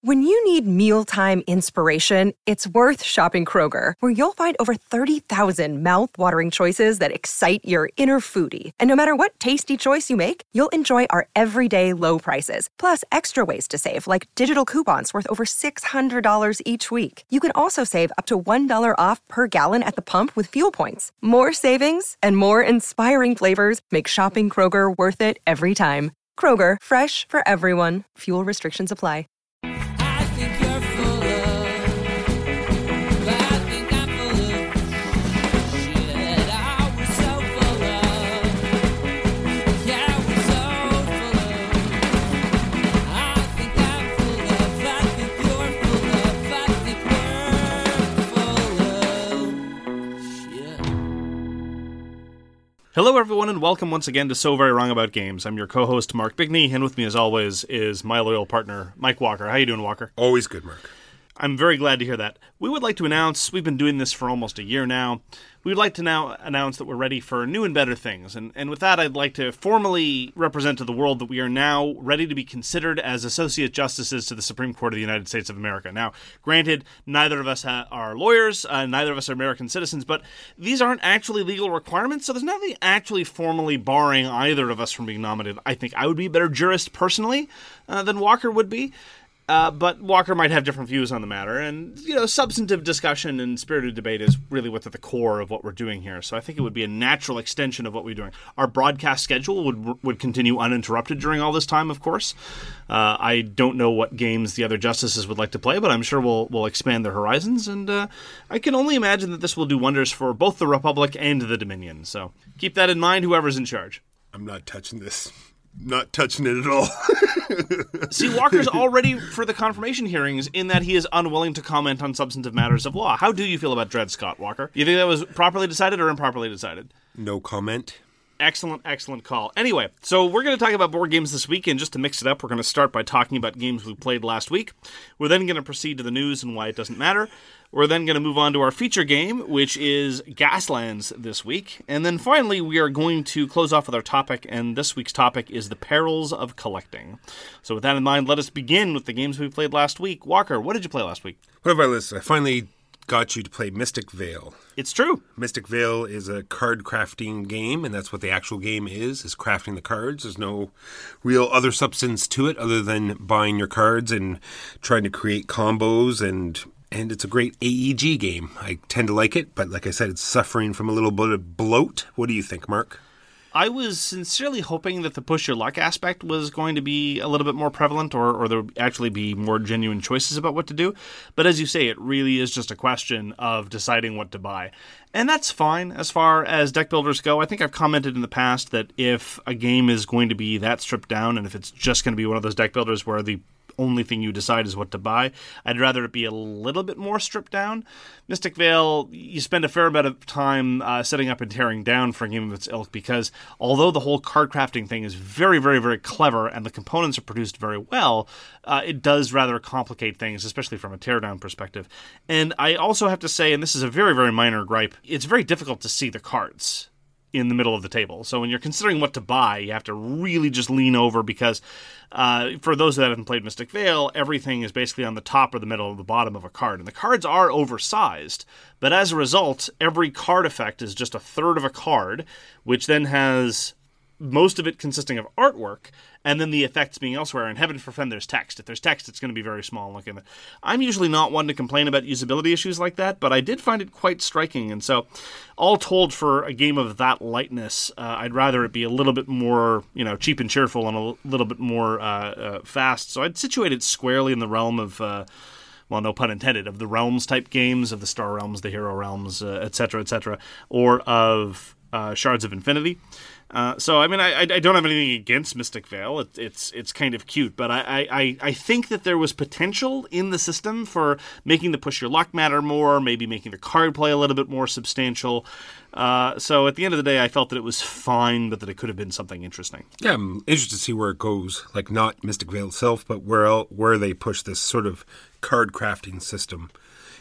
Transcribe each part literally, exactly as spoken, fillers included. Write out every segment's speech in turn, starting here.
When you need mealtime inspiration, it's worth shopping Kroger, where you'll find over thirty thousand mouth-watering choices that excite your inner foodie. And no matter what tasty choice you make, you'll enjoy our everyday low prices, plus extra ways to save, like digital coupons worth over six hundred dollars each week. You can also save up to one dollar off per gallon at the pump with fuel points. More savings and more inspiring flavors make shopping Kroger worth it every time. Kroger, fresh for everyone. Fuel restrictions apply. Hello, everyone, and welcome once again to So Very Wrong About Games. I'm your co-host, Mark Bigney, and with me, as always, is my loyal partner, Mike Walker. How you doing, Walker? Always good, Mark. I'm very glad to hear that. We would like to announce, we've been doing this for almost a year now, we would like to now announce that we're ready for new and better things. And, and with that, I'd like to formally represent to the world that we are now ready to be considered as Associate Justices to the Supreme Court of the United States of America. Now, granted, neither of us ha- are lawyers, uh, neither of us are American citizens, but these aren't actually legal requirements, so there's nothing actually formally barring either of us from being nominated. I think I would be a better jurist personally uh, than Walker would be. Uh, but Walker might have different views on the matter, and, you know, substantive discussion and spirited debate is really what's at the core of what we're doing here. So I think it would be a natural extension of what we're doing. Our broadcast schedule would would continue uninterrupted during all this time, of course. Uh, I don't know what games the other justices would like to play, but I'm sure we'll we'll expand their horizons, and uh, I can only imagine that this will do wonders for both the Republic and the Dominion. So keep that in mind, whoever's in charge. I'm not touching this. Not touching it at all. See, Walker's already for the confirmation hearings in that he is unwilling to comment on substantive matters of law. How do you feel about Dred Scott, Walker? You think that was properly decided or improperly decided? No comment. Excellent, excellent call. Anyway, so we're going to talk about board games this week, and just to mix it up, we're going to start by talking about games we played last week. We're then going to proceed to the news and why it doesn't matter. We're then going to move on to our feature game, which is Gaslands this week. And then finally, we are going to close off with our topic, and this week's topic is the perils of collecting. So with that in mind, let us begin with the games we played last week. Walker, what did you play last week? What have I listed? I finally got you to play Mystic Vale. It's true. Mystic Vale is a card crafting game, and that's what the actual game is, is crafting the cards. There's no real other substance to it other than buying your cards and trying to create combos, and and it's a great A E G game. I tend to like it, but like I said, it's suffering from a little bit of bloat. What do you think, Mark? I was sincerely hoping that the push your luck aspect was going to be a little bit more prevalent, or, or there would actually be more genuine choices about what to do. But as you say, it really is just a question of deciding what to buy. And that's fine as far as deck builders go. I think I've commented in the past that if a game is going to be that stripped down, and if it's just going to be one of those deck builders where the only thing you decide is what to buy, I'd rather it be a little bit more stripped down. Mystic Vale, you spend a fair amount of time uh, setting up and tearing down for a game of its ilk, because although the whole card crafting thing is very, very, very clever and the components are produced very well, uh, it does rather complicate things, especially from a teardown perspective. And I also have to say, and this is a very, very minor gripe, it's very difficult to see the cards in the middle of the table. So when you're considering what to buy, you have to really just lean over, because uh, for those that haven't played Mystic Vale, everything is basically on the top or the middle or the bottom of a card. And the cards are oversized, but as a result, every card effect is just a third of a card, which then has most of it consisting of artwork, and then the effects being elsewhere. And heaven forfend there's text. If there's text, it's going to be very small looking. I'm usually not one to complain about usability issues like that, but I did find it quite striking. And so, all told, for a game of that lightness, uh, I'd rather it be a little bit more, you know, cheap and cheerful and a little bit more uh, uh, fast. So I'd situate it squarely in the realm of, uh, well, no pun intended, of the Realms type games, of the Star Realms, the Hero Realms, uh, et cetera, et cetera, or of uh, Shards of Infinity. Uh, so, I mean, I, I don't have anything against Mystic Vale. It, it's it's kind of cute, but I, I, I think that there was potential in the system for making the push your luck matter more, maybe making the card play a little bit more substantial. Uh, so, at the end of the day, I felt that it was fine, but that it could have been something interesting. Yeah, I'm interested to see where it goes. Like, not Mystic Vale itself, but where el- where they push this sort of card crafting system.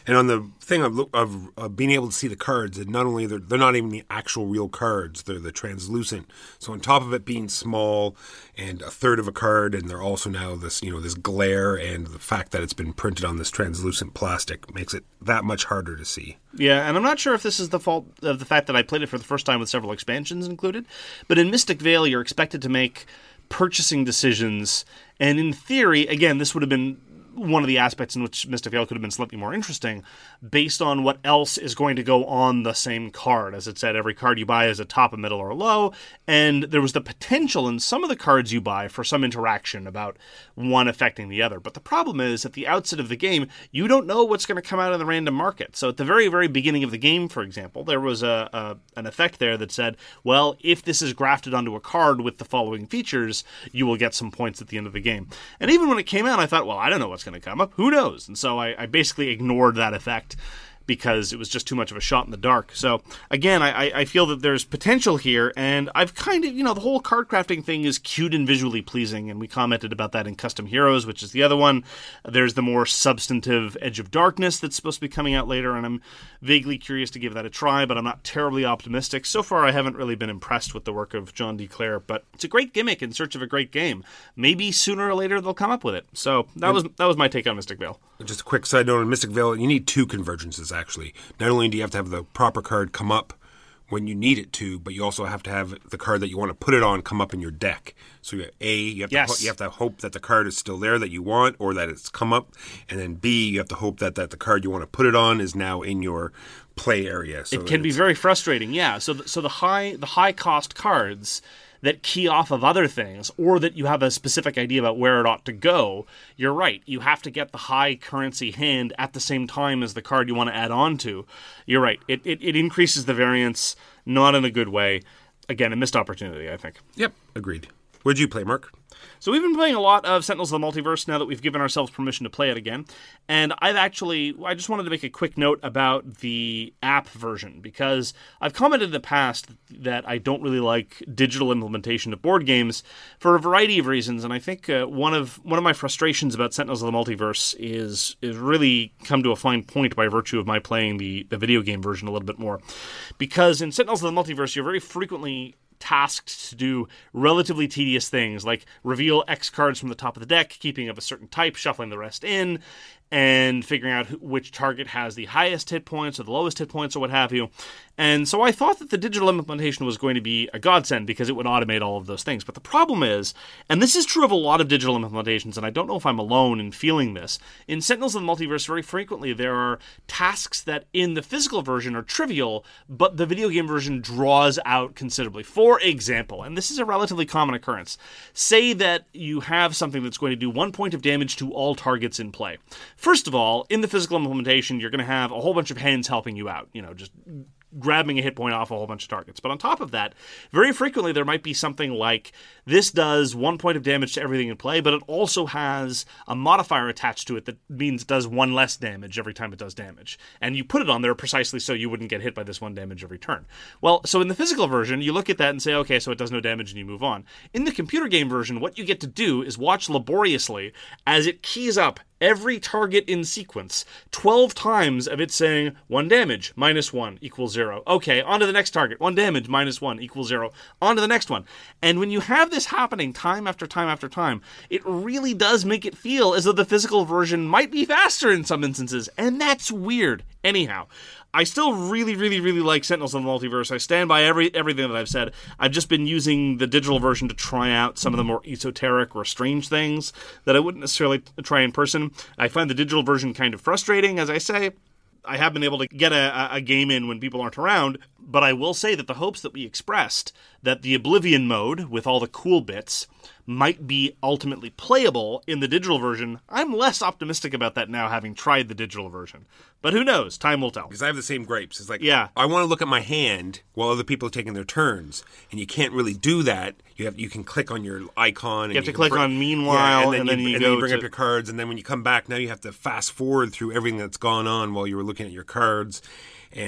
And on the thing of, of, of being able to see the cards, and not only they're, they're not even the actual real cards, they're the translucent. So on top of it being small and a third of a card, and they're also now this, you know, this glare, and the fact that it's been printed on this translucent plastic makes it that much harder to see. Yeah, and I'm not sure if this is the fault of the fact that I played it for the first time with several expansions included, but in Mystic Vale, you're expected to make purchasing decisions, and in theory, again, this would have been one of the aspects in which Mystic Vale could have been slightly more interesting, based on what else is going to go on the same card. As it said, every card you buy is a top, a middle, or a low, and there was the potential in some of the cards you buy for some interaction about one affecting the other. But the problem is, at the outset of the game, you don't know what's going to come out of the random market. So at the very, very beginning of the game, for example, there was a, a an effect there that said, well, if this is grafted onto a card with the following features, you will get some points at the end of the game. And even when it came out, I thought, well, I don't know what's going to come up. Who knows? And so I, I basically ignored that effect because it was just too much of a shot in the dark. So, again, I, I feel that there's potential here, and I've kind of, you know, the whole card crafting thing is cute and visually pleasing, and we commented about that in Custom Heroes, which is the other one. There's the more substantive Edge of Darkness that's supposed to be coming out later, and I'm vaguely curious to give that a try, but I'm not terribly optimistic. So far, I haven't really been impressed with the work of John D. Clare, but it's a great gimmick in search of a great game. Maybe sooner or later they'll come up with it. So that was that was my take on Mystic Vale. Just a quick side note on Mystic Vale, you need two convergences, actually. Not only do you have to have the proper card come up when you need it to, but you also have to have the card that you want to put it on come up in your deck. So you A, you have, yes. to, you have to hope that the card is still there that you want, or that it's come up, and then B, you have to hope that, that the card you want to put it on is now in your play area. So it can be very frustrating, yeah. So, the, so the high the high cost cards that key off of other things, or that you have a specific idea about where it ought to go, you're right. You have to get the high currency hand at the same time as the card you want to add on to. You're right. It, it, it increases the variance, not in a good way. Again, a missed opportunity, I think. Yep, agreed. What did you play, Mark? So we've been playing a lot of Sentinels of the Multiverse now that we've given ourselves permission to play it again. And I've actually, I just wanted to make a quick note about the app version, because I've commented in the past that I don't really like digital implementation of board games for a variety of reasons. And I think uh, one of one of my frustrations about Sentinels of the Multiverse is is really come to a fine point by virtue of my playing the, the video game version a little bit more. Because in Sentinels of the Multiverse, you're very frequently tasked to do relatively tedious things like reveal X cards from the top of the deck, keeping of a certain type, shuffling the rest in, and figuring out who, which target has the highest hit points or the lowest hit points or what have you. And so I thought that the digital implementation was going to be a godsend because it would automate all of those things. But the problem is, and this is true of a lot of digital implementations, and I don't know if I'm alone in feeling this, in Sentinels of the Multiverse, very frequently there are tasks that in the physical version are trivial, but the video game version draws out considerably. For example, and this is a relatively common occurrence, say that you have something that's going to do one point of damage to all targets in play. First of all, in the physical implementation, you're going to have a whole bunch of hands helping you out, you know, just grabbing a hit point off a whole bunch of targets. But on top of that, very frequently there might be something like, this does one point of damage to everything in play, but it also has a modifier attached to it that means it does one less damage every time it does damage. And you put it on there precisely so you wouldn't get hit by this one damage every turn. Well, so in the physical version, you look at that and say, okay, so it does no damage, and you move on. In the computer game version, what you get to do is watch laboriously as it keys up every target in sequence, twelve times of it saying, one damage, minus one, equals zero. Okay, on to the next target. One damage, minus one, equals zero. On to the next one. And when you have this happening time after time after time, it really does make it feel as though the physical version might be faster in some instances. And that's weird. Anyhow, I still really, really, really like Sentinels of the Multiverse. I stand by every everything that I've said. I've just been using the digital version to try out some of the more esoteric or strange things that I wouldn't necessarily try in person. I find the digital version kind of frustrating, as I say. I have been able to get a, a game in when people aren't around, but I will say that the hopes that we expressed, that the Oblivion mode, with all the cool bits, might be ultimately playable in the digital version, I'm less optimistic about that now, having tried the digital version. But who knows? Time will tell. Because I have the same gripes. It's like, yeah. I want to look at my hand while other people are taking their turns, and you can't really do that. You have you can click on your icon. And you have you to click bring, on Meanwhile, yeah, and then, and you, then you, and go then you bring to... up your cards, and then when you come back, now you have to fast forward through everything that's gone on while you were looking at your cards. And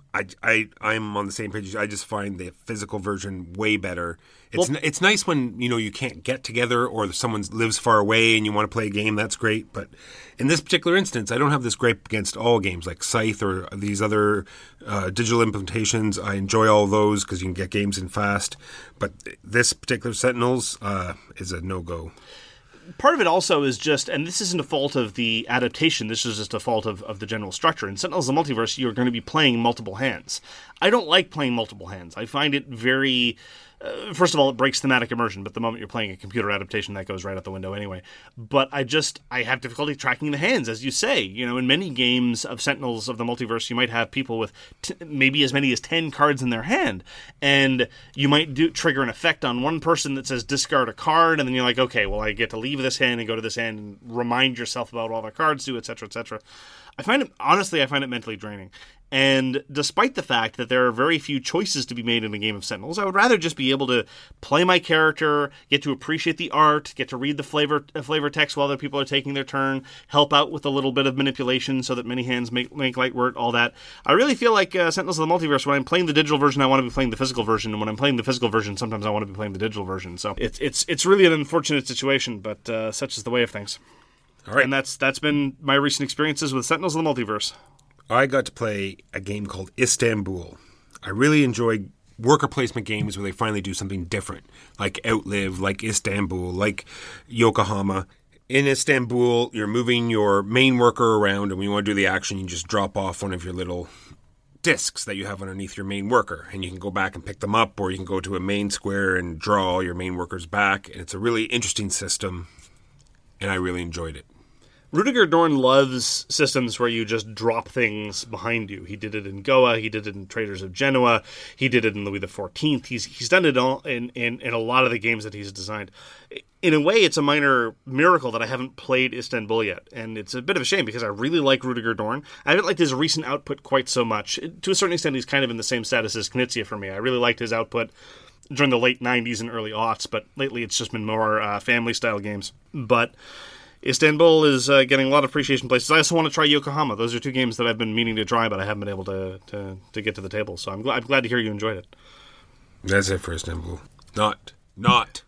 I, I, I'm on the same page. I just find the physical version way better. It's well, it's nice when, you know, you can't get together or someone lives far away and you want to play a game. That's great. But in this particular instance, I don't have this gripe against all games like Scythe or these other uh, digital implementations. I enjoy all those because you can get games in fast. But this particular Sentinels uh, is a no-go. Part of it also is just, and this isn't a fault of the adaptation, this is just a fault of, of the general structure. In Sentinels of the Multiverse, you're going to be playing multiple hands. I don't like playing multiple hands. I find it very... Uh, first of all, it breaks thematic immersion, but the moment you're playing a computer adaptation, that goes right out the window anyway. But I just, I have difficulty tracking the hands, as you say. You know, in many games of Sentinels of the Multiverse, you might have people with t- maybe as many as ten cards in their hand, and you might do trigger an effect on one person that says discard a card, and then you're like, okay, well, I get to leave this hand and go to this hand and remind yourself about what all the cards do, et cetera, et cetera. I find it, honestly, I find it mentally draining. And despite the fact that there are very few choices to be made in a game of Sentinels, I would rather just be able to play my character, get to appreciate the art, get to read the flavor uh, flavor text while other people are taking their turn, help out with a little bit of manipulation so that many hands make, make light work, all that. I really feel like uh, Sentinels of the Multiverse, when I'm playing the digital version, I want to be playing the physical version, and when I'm playing the physical version, sometimes I want to be playing the digital version. So it's it's it's really an unfortunate situation, but uh, such is the way of things. All right. And that's that's been my recent experiences with Sentinels of the Multiverse. I got to play a game called Istanbul. I really enjoy worker placement games where they finally do something different, like Outlive, like Istanbul, like Yokohama. In Istanbul, you're moving your main worker around, and when you want to do the action, you just drop off one of your little discs that you have underneath your main worker, and you can go back and pick them up, or you can go to a main square and draw all your main workers back. And it's a really interesting system, and I really enjoyed it. Rudiger Dorn loves systems where you just drop things behind you. He did it in Goa. He did it in Traders of Genoa. He did it in Louis the fourteenth. He's he's done it all in, in, in a lot of the games that he's designed. In a way, it's a minor miracle that I haven't played Istanbul yet, and it's a bit of a shame because I really like Rudiger Dorn. I haven't liked his recent output quite so much. To a certain extent, he's kind of in the same status as Knizia for me. I really liked his output during the late nineties and early aughts, but lately it's just been more uh, family-style games. But Istanbul is uh, getting a lot of appreciation places. I also want to try Yokohama. Those are two games that I've been meaning to try, but I haven't been able to to, to get to the table. So I'm, gl- I'm glad to hear you enjoyed it. That's it for Istanbul. Not, not,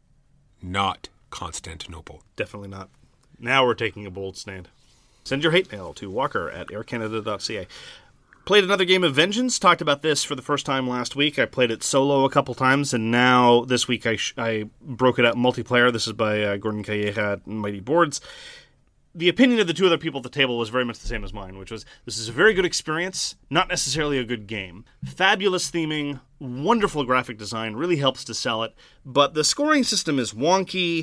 not Constantinople. Definitely not. Now we're taking a bold stand. Send your hate mail to walker at air canada dot c a. Played another game of Vengeance. Talked about this for the first time last week. I played it solo a couple times, and now this week I sh- I broke it out multiplayer. This is by uh, Gordon Calleja at Mighty Boards. The opinion of the two other people at the table was very much the same as mine, which was, this is a very good experience, not necessarily a good game. Fabulous theming, wonderful graphic design, really helps to sell it, but the scoring system is wonky.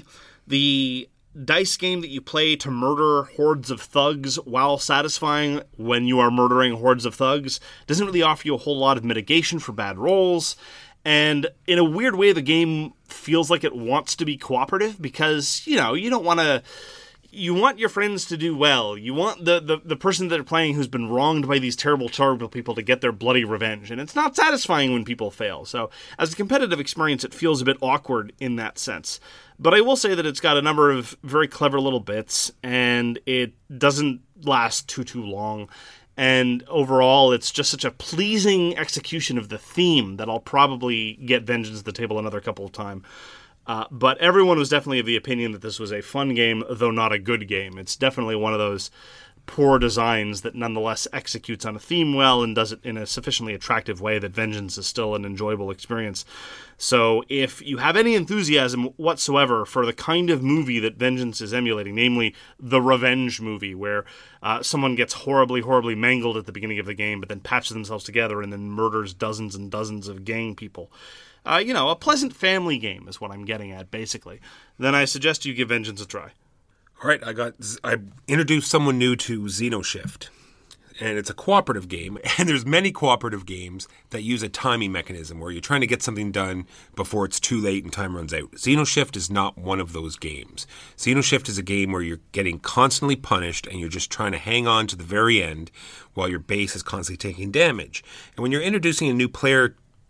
The dice game that you play to murder hordes of thugs while satisfying when you are murdering hordes of thugs doesn't really offer you a whole lot of mitigation for bad rolls. And in a weird way, the game feels like it wants to be cooperative because, you know, you don't want to... You want your friends to do well. You want the, the, the person that they're playing who's been wronged by these terrible, terrible people to get their bloody revenge. And it's not satisfying when people fail. So as a competitive experience, it feels a bit awkward in that sense. But I will say that it's got a number of very clever little bits, and it doesn't last too, too long. And overall, it's just such a pleasing execution of the theme that I'll probably get Vengeance to the table another couple of times. Uh, but everyone was definitely of the opinion that this was a fun game, though not a good game. It's definitely one of those poor designs that nonetheless executes on a theme well and does it in a sufficiently attractive way that Vengeance is still an enjoyable experience. So if you have any enthusiasm whatsoever for the kind of movie that Vengeance is emulating, namely the revenge movie, where uh, someone gets horribly, horribly mangled at the beginning of the game, but then patches themselves together and then murders dozens and dozens of gang people, Uh, you know, a pleasant family game is what I'm getting at, basically, then I suggest you give Vengeance a try. All right, I got I introduced someone new to Xenoshift, and it's a cooperative game, and there's many cooperative games that use a timing mechanism where you're trying to get something done before it's too late and time runs out. Xenoshift is not one of those games. Xenoshift is a game where you're getting constantly punished, and you're just trying to hang on to the very end while your base is constantly taking damage. And when you're introducing a new player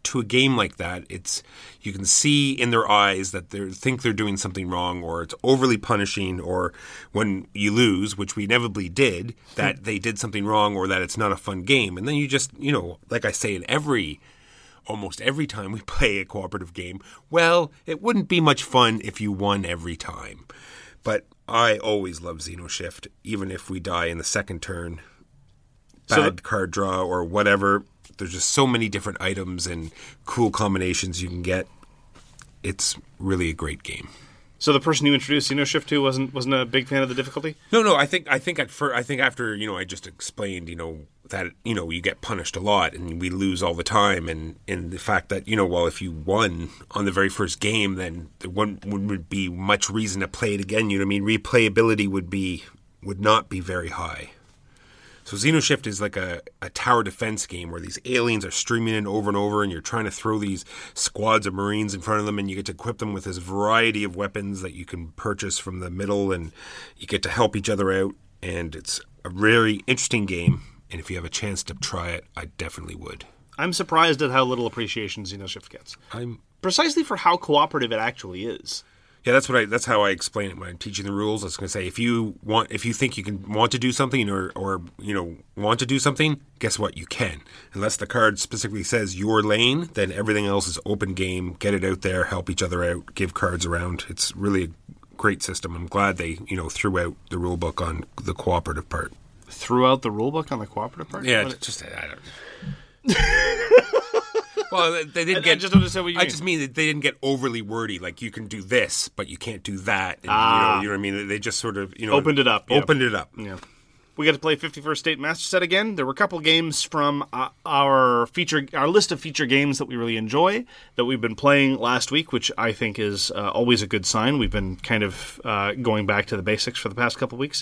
to a game like that, it's you can see in their eyes that they think they're doing something wrong, or it's overly punishing, or when you lose, which we inevitably did, that they did something wrong, or that it's not a fun game. And then you just, you know, like I say, in every, almost every time we play a cooperative game, well, it wouldn't be much fun if you won every time. But I always love Xenoshift, even if we die in the second turn, bad so, card draw, or whatever. There's just so many different items and cool combinations you can get. It's really a great game. So the person you introduced Xenoshift to wasn't wasn't a big fan of the difficulty? No, no. I think I think at first, I think after you know I just explained you know that you know you get punished a lot and we lose all the time, and, and the fact that you know well if you won on the very first game, then there wouldn't, wouldn't be much reason to play it again. You know what I mean? Replayability would be would not be very high. So Xenoshift is like a, a tower defense game where these aliens are streaming in over and over, and you're trying to throw these squads of Marines in front of them, and you get to equip them with this variety of weapons that you can purchase from the middle, and you get to help each other out, and it's a really interesting game, and if you have a chance to try it, I definitely would. I'm surprised at how little appreciation Xenoshift gets. I'm Precisely for how cooperative it actually is. Yeah, that's what I. That's how I explain it when I'm teaching the rules. I was going to say, if you want, if you think you can want to do something, or, or you know, want to do something, guess what? You can. Unless the card specifically says your lane, then everything else is open game. Get it out there, help each other out, give cards around. It's really a great system. I'm glad they, you know, threw out the rule book on the cooperative part. Threw out the rule book on the cooperative part? Yeah, what just I don't. Well, they didn't get. I just understand what you I mean. just mean that they didn't get overly wordy. Like you can do this, but you can't do that. And, ah. you know, you know what I mean. They just sort of you know opened it up. Opened yeah. it up. Yeah. We got to play fifty-first State Master Set again. There were a couple games from uh, our feature, our list of feature games that we really enjoy that we've been playing last week, which I think is uh, always a good sign. We've been kind of uh, going back to the basics for the past couple of weeks,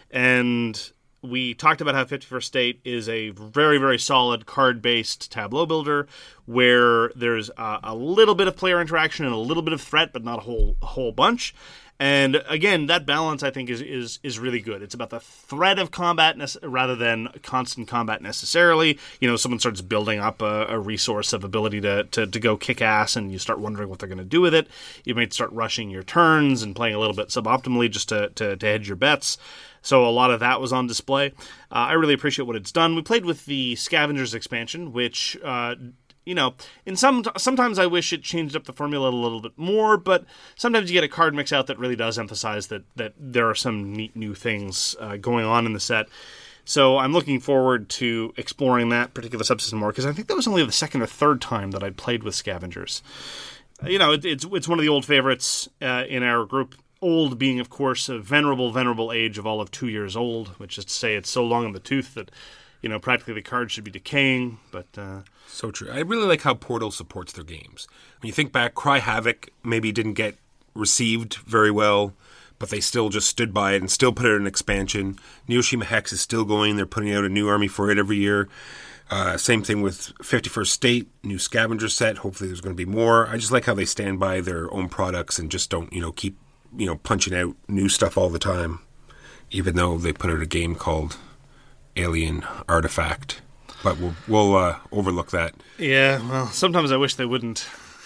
and we talked about how fifty-first State is a very, very solid card-based tableau builder where there's a, a little bit of player interaction and a little bit of threat, but not a whole a whole bunch. And again, that balance I think is is is really good. It's about the threat of combat ne- rather than constant combat necessarily. You know, someone starts building up a, a resource of ability to, to to go kick ass, and you start wondering what they're going to do with it. You might start rushing your turns and playing a little bit suboptimally just to to, to hedge your bets. So a lot of that was on display. Uh, I really appreciate what it's done. We played with the Scavengers expansion, which, uh, you know, in some sometimes I wish it changed up the formula a little bit more, but sometimes you get a card mix out that really does emphasize that that there are some neat new things uh, going on in the set. So I'm looking forward to exploring that particular subsystem more, because I think that was only the second or third time that I'd played with Scavengers. You know, it, it's it's one of the old favorites uh, in our group. Old being, of course, a venerable, venerable age of all of two years old, which is to say it's so long in the tooth that, you know, practically the card should be decaying. But uh, so true. I really like how Portal supports their games. When you think back, Cry Havoc maybe didn't get received very well, but they still just stood by it and still put out an expansion. Neoshima Hex is still going. They're putting out a new army for it every year. Uh, same thing with fifty-first State, new Scavenger set. Hopefully there's going to be more. I just like how they stand by their own products and just don't, you know, keep you know, punching out new stuff all the time, even though they put out a game called Alien Artifact. But we'll, we'll uh, overlook that. Yeah, well, sometimes I wish they wouldn't.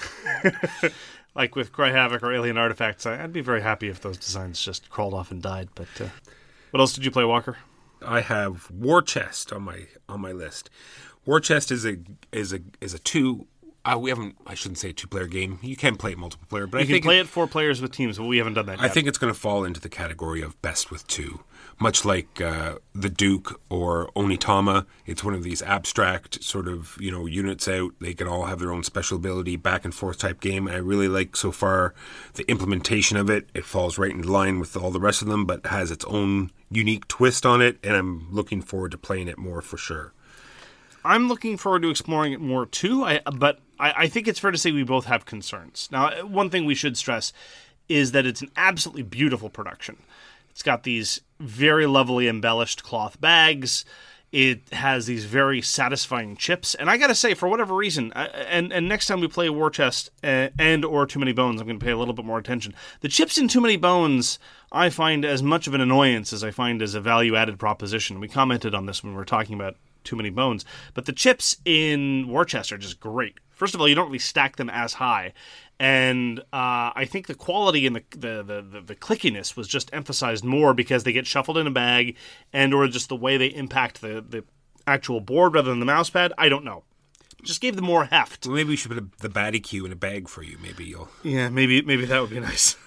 Like with Cry Havoc or Alien Artifacts, I'd be very happy if those designs just crawled off and died. But uh, what else did you play, Walker? I have War Chest on my on my list. War Chest is a is a is a two. Uh, we haven't. I shouldn't say a two-player game. You can play it multiple player, but you I can think play it, it four players with teams, but we haven't done that yet. I think it's going to fall into the category of best with two, much like uh, the Duke or Onitama. It's one of these abstract sort of you know units out. They can all have their own special ability, back and forth type game. I really like so far the implementation of it. It falls right in line with all the rest of them, but has its own unique twist on it, and I'm looking forward to playing it more for sure. I'm looking forward to exploring it more too, I, but I, I think it's fair to say we both have concerns. Now, one thing we should stress is that it's an absolutely beautiful production. It's got these very lovely embellished cloth bags. It has these very satisfying chips. And I got to say, for whatever reason, I, and, and next time we play War Chest and, and or Too Many Bones, I'm going to pay a little bit more attention. The chips in Too Many Bones I find as much of an annoyance as I find as a value-added proposition. We commented on this when we were talking about Too Many Bones. But the chips in War Chest are just great. First of all, you don't really stack them as high. And uh, I think the quality and the, the, the, the, the clickiness was just emphasized more because they get shuffled in a bag and or just the way they impact the, the actual board rather than the mouse pad. I don't know. Just gave them more heft. Well, maybe we should put a, the baddie cue in a bag for you. Maybe you'll... Yeah, maybe maybe that would be nice.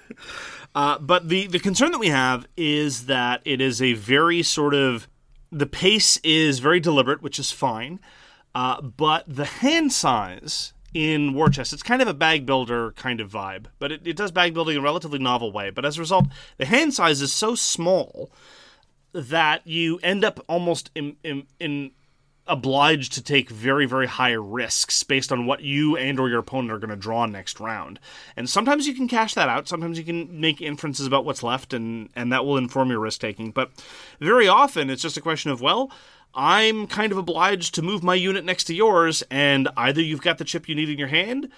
uh, but the, the concern that we have is that it is a very sort of... The pace is very deliberate, which is fine. Uh, but the hand size in War Chest, it's kind of a bag builder kind of vibe. But it, it does bag building in a relatively novel way. But as a result, the hand size is so small that you end up almost in... in, in obliged to take very, very high risks based on what you and or your opponent are going to draw next round. And sometimes you can cash that out. Sometimes you can make inferences about what's left, and, and that will inform your risk-taking. But very often, it's just a question of, well, I'm kind of obliged to move my unit next to yours, and either you've got the chip you need in your hand,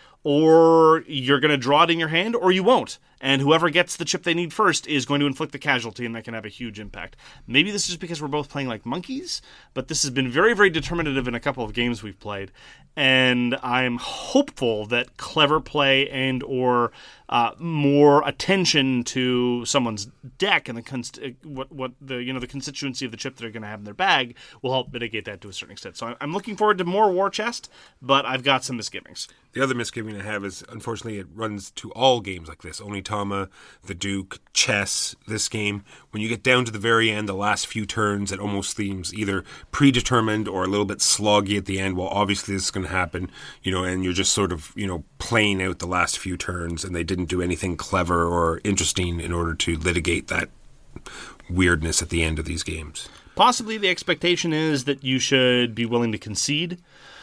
or you're going to draw it in your hand, or you won't. And whoever gets the chip they need first is going to inflict the casualty, and that can have a huge impact. Maybe this is just because we're both playing like monkeys, but this has been very, very determinative in a couple of games we've played. And I'm hopeful that clever play and or uh, more attention to someone's deck and the const- what what the you know the constituency of the chip they're going to have in their bag will help mitigate that to a certain extent. So I'm looking forward to more War Chest, but I've got some misgivings. The other misgiving I have is, unfortunately, it runs to all games like this. Onitama, the Duke, chess, this game. When you get down to the very end, the last few turns, it almost seems either predetermined or a little bit sloggy at the end. Well, obviously this is going to happen, you know, and you're just sort of, you know, playing out the last few turns, and they didn't do anything clever or interesting in order to litigate that weirdness at the end of these games. Possibly the expectation is that you should be willing to concede.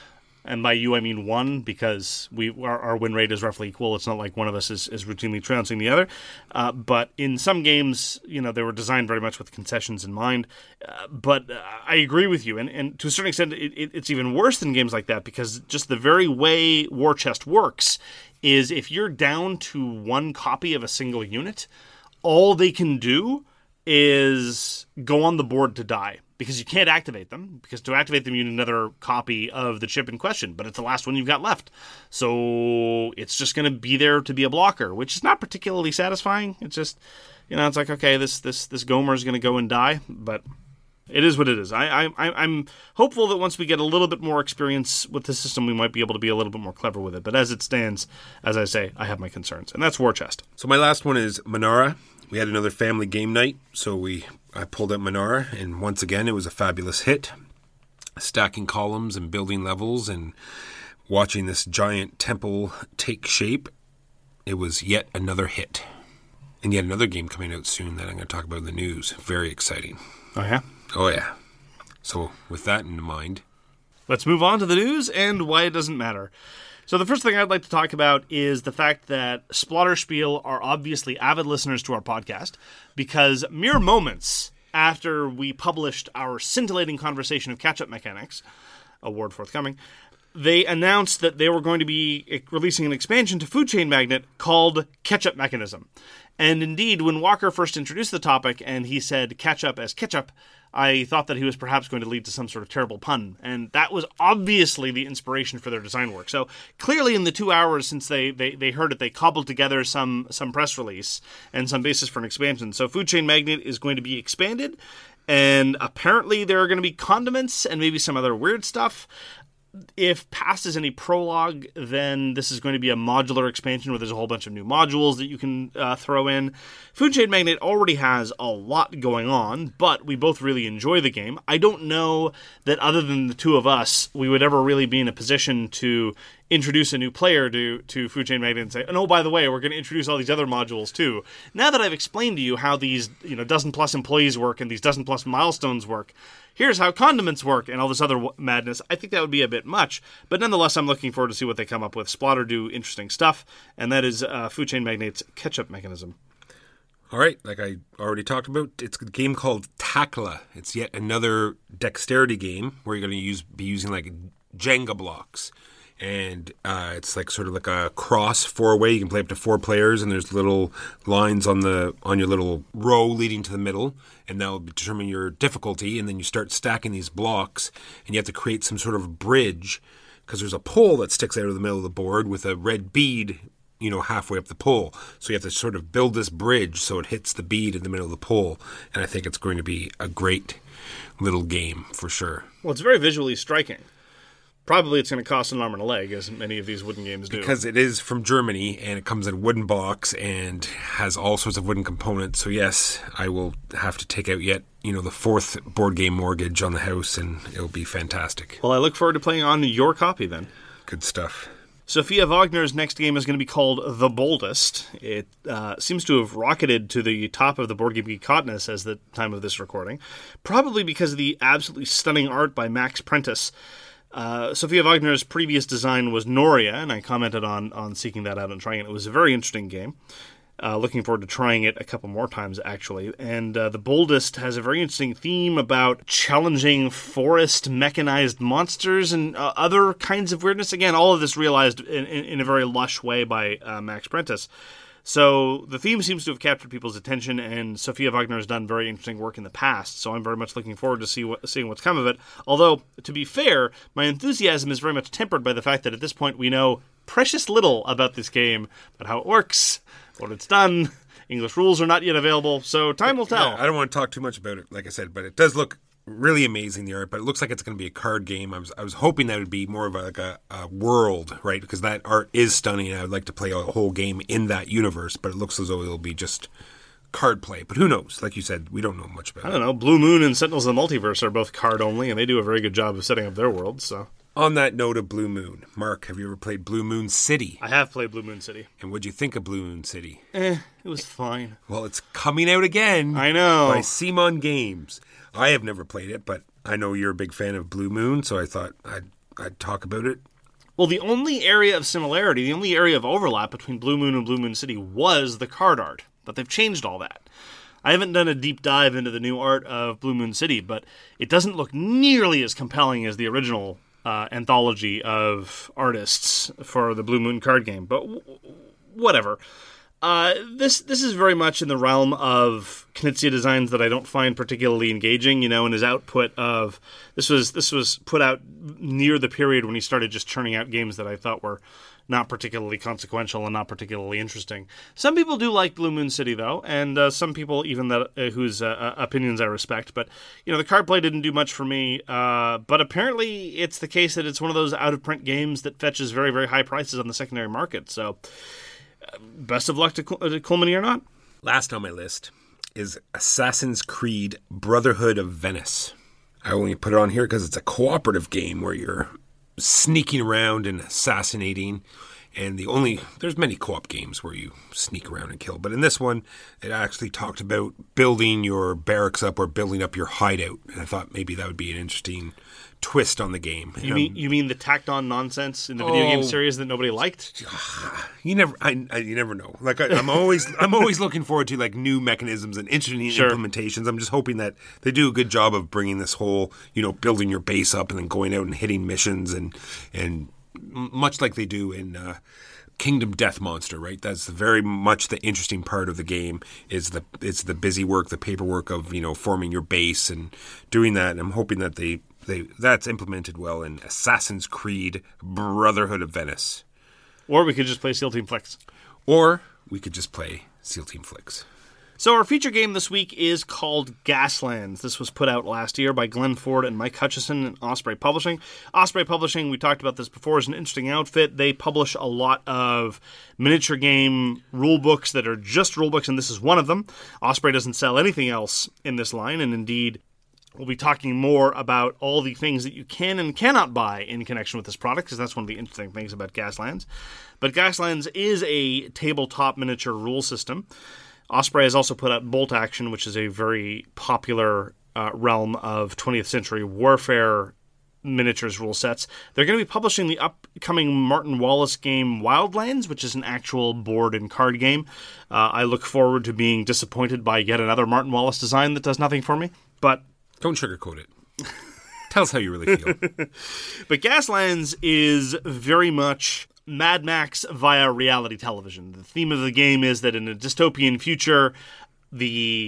And by you, I mean one, because we our, our win rate is roughly equal. It's not like one of us is, is routinely trouncing the other. Uh, but in some games, you know, they were designed very much with concessions in mind. Uh, but uh, I agree with you. And, and to a certain extent, it, it, it's even worse than games like that, because just the very way War Chest works is if you're down to one copy of a single unit, all they can do is go on the board to die. Because you can't activate them, because to activate them you need another copy of the chip in question, but it's the last one you've got left. So it's just going to be there to be a blocker, which is not particularly satisfying. It's just, you know, it's like, okay, this this this Gomer is going to go and die, but it is what it is. I, I, I'm hopeful that once we get a little bit more experience with the system, we might be able to be a little bit more clever with it. But as it stands, as I say, I have my concerns, and that's War Chest. So my last one is Manara. We had another family game night, so we I pulled out Manara, and once again, it was a fabulous hit. Stacking columns and building levels and watching this giant temple take shape, it was yet another hit. And yet another game coming out soon that I'm going to talk about in the news. Very exciting. Oh, yeah? Oh, yeah. So with that in mind, let's move on to the news and why it doesn't matter. So the first thing I'd like to talk about is the fact that Splatterspiel are obviously avid listeners to our podcast, because mere moments after we published our scintillating conversation of catch-up mechanics, award forthcoming, they announced that they were going to be releasing an expansion to Food Chain Magnate called Ketchup Mechanism. And indeed, when Walker first introduced the topic and he said ketchup as ketchup, I thought that he was perhaps going to lead to some sort of terrible pun. And that was obviously the inspiration for their design work. So clearly in the two hours since they, they, they heard it, they cobbled together some, some press release and some basis for an expansion. So Food Chain Magnate is going to be expanded, and apparently there are going to be condiments and maybe some other weird stuff. If past is any prologue, then this is going to be a modular expansion where there's a whole bunch of new modules that you can uh, throw in. Food Chain Magnate already has a lot going on, but we both really enjoy the game. I don't know that other than the two of us, we would ever really be in a position to introduce a new player to, to Food Chain Magnate and say, oh, by the way, we're going to introduce all these other modules too. Now that I've explained to you how these, you know, dozen plus employees work and these dozen plus milestones work, here's how condiments work and all this other madness, I think that would be a bit much. But nonetheless, I'm looking forward to see what they come up with. Splatter do interesting stuff, and that is uh, Food Chain Magnate's Ketchup Mechanism. All right, like I already talked about, it's a game called Takla. It's yet another dexterity game where you're going to use be using like Jenga blocks. And uh, it's like sort of like a cross four-way. You can play up to four players, and there's little lines on the on your little row leading to the middle, and that'll determine your difficulty. And then you start stacking these blocks, and you have to create some sort of bridge because there's a pole that sticks out of the middle of the board with a red bead, you know, halfway up the pole. So you have to sort of build this bridge so it hits the bead in the middle of the pole. And I think it's going to be a great little game for sure. Well, it's very visually striking. Probably it's going to cost an arm and a leg, as many of these wooden games do. Because it is from Germany, and it comes in a wooden box and has all sorts of wooden components. So yes, I will have to take out yet, you know, the fourth board game mortgage on the house, and it'll be fantastic. Well, I look forward to playing on your copy then. Good stuff. Sophia Wagner's next game is going to be called The Boldest. It uh, seems to have rocketed to the top of the Board Game Geek hotness as the time of this recording, probably because of the absolutely stunning art by Max Prentice. Uh, Sophia Wagner's previous design was Noria, and I commented on on seeking that out and trying it. It was a very interesting game. Uh, looking forward to trying it a couple more times, actually. And uh, The Boldest has a very interesting theme about challenging forest mechanized monsters and uh, other kinds of weirdness. Again, all of this realized in, in, in a very lush way by uh, Max Prentice. So the theme seems to have captured people's attention, and Sophia Wagner has done very interesting work in the past, so I'm very much looking forward to see what, seeing what's come of it. Although, to be fair, my enthusiasm is very much tempered by the fact that at this point we know precious little about this game, about how it works, what it's done. English rules are not yet available, so time will tell. Yeah, I don't want to talk too much about it, like I said, but it does look really amazing, the art, but it looks like it's going to be a card game. I was I was hoping that it would be more of a, like a, a world, right? Because that art is stunning, and I would like to play a whole game in that universe, but it looks as though it'll be just card play. But who knows? Like you said, we don't know much about it. I don't know. Blue Moon and Sentinels of the Multiverse are both card only, and they do a very good job of setting up their worlds, so... On that note of Blue Moon, Mark, have you ever played Blue Moon City? I have played Blue Moon City. And what'd you think of Blue Moon City? Eh, it was fine. Well, it's coming out again. I know. By Simon Games. I have never played it, but I know you're a big fan of Blue Moon, so I thought I'd, I'd talk about it. Well, the only area of similarity, the only area of overlap between Blue Moon and Blue Moon City was the card art, but they've changed all that. I haven't done a deep dive into the new art of Blue Moon City, but it doesn't look nearly as compelling as the original uh, anthology of artists for the Blue Moon card game, but w- whatever. Uh, this this is very much in the realm of Knizia designs that I don't find particularly engaging, you know, and his output of... This was this was put out near the period when he started just churning out games that I thought were not particularly consequential and not particularly interesting. Some people do like Blue Moon City, though, and uh, some people even that uh, whose uh, opinions I respect. But, you know, the card play didn't do much for me, uh, but apparently it's the case that it's one of those out-of-print games that fetches very, very high prices on the secondary market, so... Best of luck to Coolmany or not. Last on my list is Assassin's Creed Brotherhood of Venice. I only put it on here because it's a cooperative game where you're sneaking around and assassinating. And the only, there's many co-op games where you sneak around and kill. But in this one, it actually talked about building your barracks up or building up your hideout. And I thought maybe that would be an interesting twist on the game. You mean you mean the tacked on nonsense in the video oh, game series that nobody liked? You never, I, I you never know. Like I, I'm always, I'm always looking forward to like new mechanisms and interesting sure. implementations. I'm just hoping that they do a good job of bringing this whole, you know, building your base up and then going out and hitting missions and and much like they do in uh, Kingdom Death Monster, right? That's very much the interesting part of the game is the it's the busy work, the paperwork of, you know, forming your base and doing that. And I'm hoping that they. They, that's implemented well in Assassin's Creed Brotherhood of Venice. Or we could just play SEAL Team Flicks. Or we could just play SEAL Team Flicks. So our feature game this week is called Gaslands. This was put out last year by Glenn Ford and Mike Hutchison and Osprey Publishing. Osprey Publishing, we talked about this before, is an interesting outfit. They publish a lot of miniature game rule books that are just rule books, and this is one of them. Osprey doesn't sell anything else in this line, and indeed... We'll be talking more about all the things that you can and cannot buy in connection with this product, because that's one of the interesting things about Gaslands. But Gaslands is a tabletop miniature rule system. Osprey has also put out Bolt Action, which is a very popular uh, realm of twentieth century warfare miniatures rule sets. They're going to be publishing the upcoming Martin Wallace game Wildlands, which is an actual board and card game. Uh, I look forward to being disappointed by yet another Martin Wallace design that does nothing for me, but... Don't sugarcoat it. Tell us how you really feel. But Gaslands is very much Mad Max via reality television. The theme of the game is that in a dystopian future, the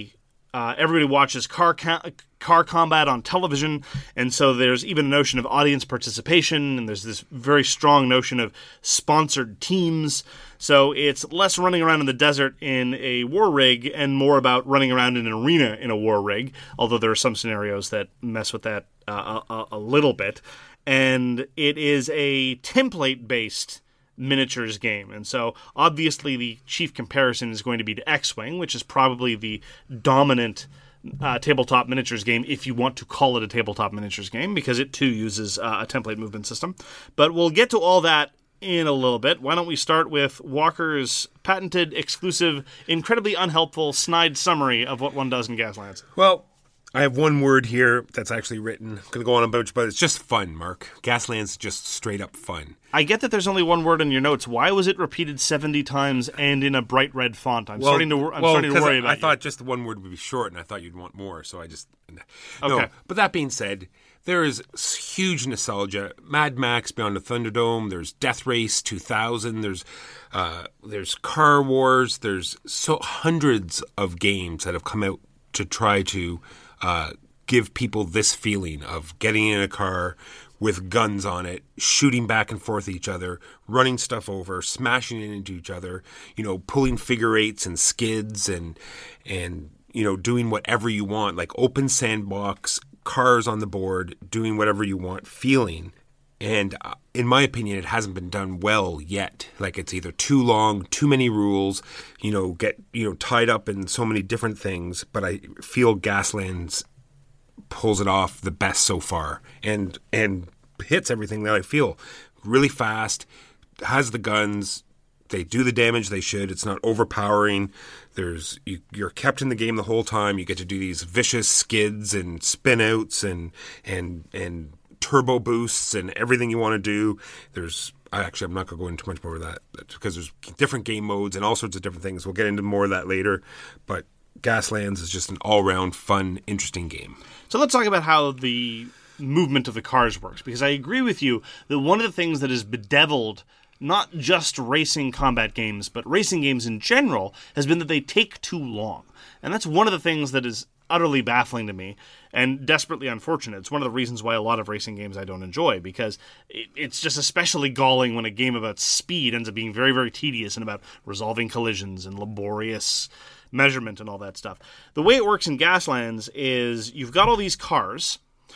uh, everybody watches car ca- car combat on television, and so there's even a notion of audience participation, and there's this very strong notion of sponsored teams. So it's less running around in the desert in a war rig and more about running around in an arena in a war rig, although there are some scenarios that mess with that uh, a, a little bit. And it is a template-based miniatures game. And so obviously the chief comparison is going to be to X-Wing, which is probably the dominant uh, tabletop miniatures game, if you want to call it a tabletop miniatures game, because it too uses uh, a template movement system. But we'll get to all that in a little bit. Why don't we start with Walker's patented, exclusive, incredibly unhelpful, snide summary of what one does in Gaslands? Well, I have one word here that's actually written. I'm going to go on a bunch, but it's just fun, Mark. Gaslands is just straight up fun. I get that there's only one word in your notes. Why was it repeated seventy times and in a bright red font? I'm well, starting to I'm well, starting to worry I, about I you. thought just the one word would be short, and I thought you'd want more, so I just... No. Okay. But that being said, there is huge nostalgia. Mad Max Beyond the Thunderdome, there's Death Race two thousand, there's uh, there's Car Wars, there's so hundreds of games that have come out to try to uh, give people this feeling of getting in a car with guns on it, shooting back and forth at each other, running stuff over, smashing it into each other, you know, pulling figure eights and skids and, and you know, doing whatever you want, like open sandbox, cars on the board, doing whatever you want, feeling. And uh, in my opinion, it hasn't been done well yet. Like, it's either too long, too many rules, you know, get, you know, tied up in so many different things. But I feel Gaslands pulls it off the best so far, and and hits everything that I feel. Really fast, has the guns, they do the damage they should. It's not overpowering. There's you, you're kept in the game the whole time. You get to do these vicious skids and spin outs and and and turbo boosts and everything you want to do. There's I actually I'm not going to go into too much more of that because there's different game modes and all sorts of different things. We'll get into more of that later, but Gaslands is just an all-round fun, interesting game. So let's talk about how the movement of the cars works, because I agree with you that one of the things that has bedeviled not just racing combat games, but racing games in general, has been that they take too long. And that's one of the things that is utterly baffling to me and desperately unfortunate. It's one of the reasons why a lot of racing games I don't enjoy, because it's just especially galling when a game about speed ends up being very, very tedious and about resolving collisions and laborious measurement and all that stuff. The way it works in Gaslands is you've got all these cars,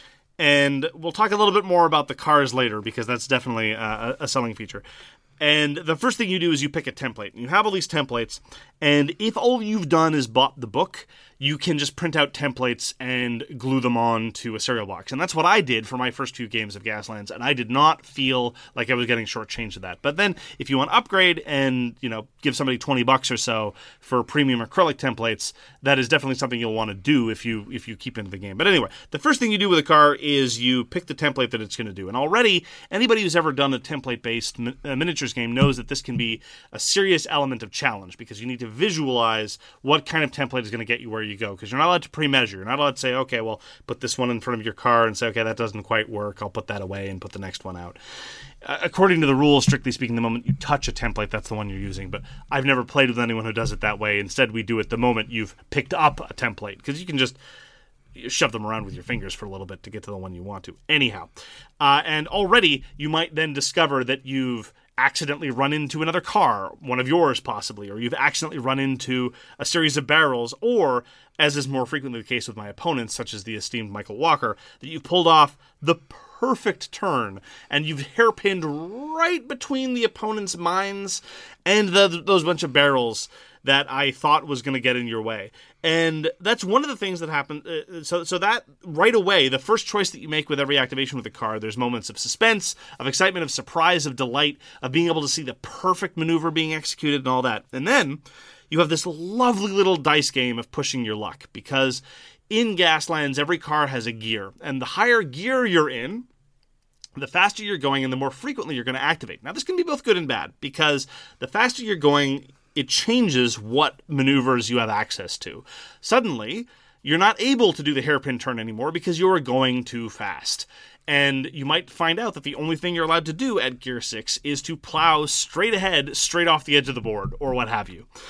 and we'll talk a little bit more about the cars later, because that's definitely a, a selling feature. And the first thing you do is you pick a template. And you have all these templates, and if all you've done is bought the book, you can just print out templates and glue them on to a cereal box. And that's what I did for my first few games of Gaslands, and I did not feel like I was getting shortchanged of that. But then, if you want to upgrade and, you know, give somebody twenty bucks or so for premium acrylic templates, that is definitely something you'll want to do if you if you keep into the game. But anyway, the first thing you do with a car is you pick the template that it's going to do. And already, anybody who's ever done a template-based mi- uh, miniatures game knows that this can be a serious element of challenge, because you need to visualize what kind of template is going to get you where you go, because you're not allowed to pre-measure. You're not allowed to say, okay, well, put this one in front of your car and say, okay, that doesn't quite work, I'll put that away and put the next one out. Uh, according to the rules, strictly speaking, the moment you touch a template, that's the one you're using. But I've never played with anyone who does it that way. Instead, we do it the moment you've picked up a template, because you can just shove them around with your fingers for a little bit to get to the one you want to. Anyhow, uh, and already you might then discover that you've accidentally run into another car, one of yours possibly, or you've accidentally run into a series of barrels, or, as is more frequently the case with my opponents, such as the esteemed Michael Walker, that you've pulled off the perfect turn, and you've hairpinned right between the opponent's minds and the, those bunch of barrels that I thought was going to get in your way. And that's one of the things that happened. Uh, so so that right away, the first choice that you make with every activation with the car, there's moments of suspense, of excitement, of surprise, of delight, of being able to see the perfect maneuver being executed and all that. And then you have this lovely little dice game of pushing your luck, because in Gaslands, every car has a gear. And the higher gear you're in, the faster you're going and the more frequently you're going to activate. Now, this can be both good and bad, because the faster you're going, it changes what maneuvers you have access to. Suddenly, you're not able to do the hairpin turn anymore because you're going too fast. And you might find out that the only thing you're allowed to do at Gear six is to plow straight ahead, straight off the edge of the board, or what have you.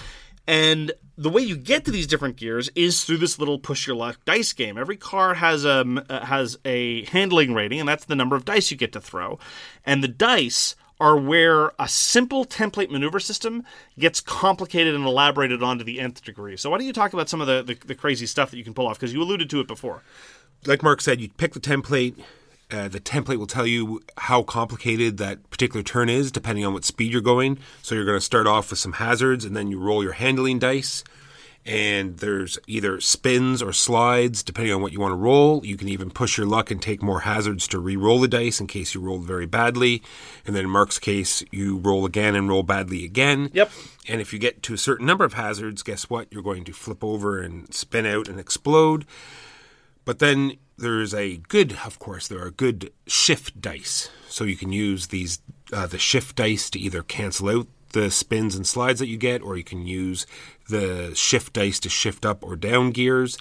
And the way you get to these different gears is through this little push your luck dice game. Every car has a has a handling rating, and that's the number of dice you get to throw. And the dice are where a simple template maneuver system gets complicated and elaborated on to the nth degree. So why don't you talk about some of the, the, the crazy stuff that you can pull off? Because you alluded to it before. Like Mark said, you pick the template. Uh, the template will tell you how complicated that particular turn is, depending on what speed you're going. So you're going to start off with some hazards, and then you roll your handling dice. And there's either spins or slides, depending on what you want to roll. You can even push your luck and take more hazards to re-roll the dice in case you rolled very badly. And then in Mark's case, you roll again and roll badly again. Yep. And if you get to a certain number of hazards, guess what? You're going to flip over and spin out and explode. But then there's a good, of course, there are good shift dice. So you can use these uh, the shift dice to either cancel out the spins and slides that you get, or you can use the shift dice to shift up or down gears.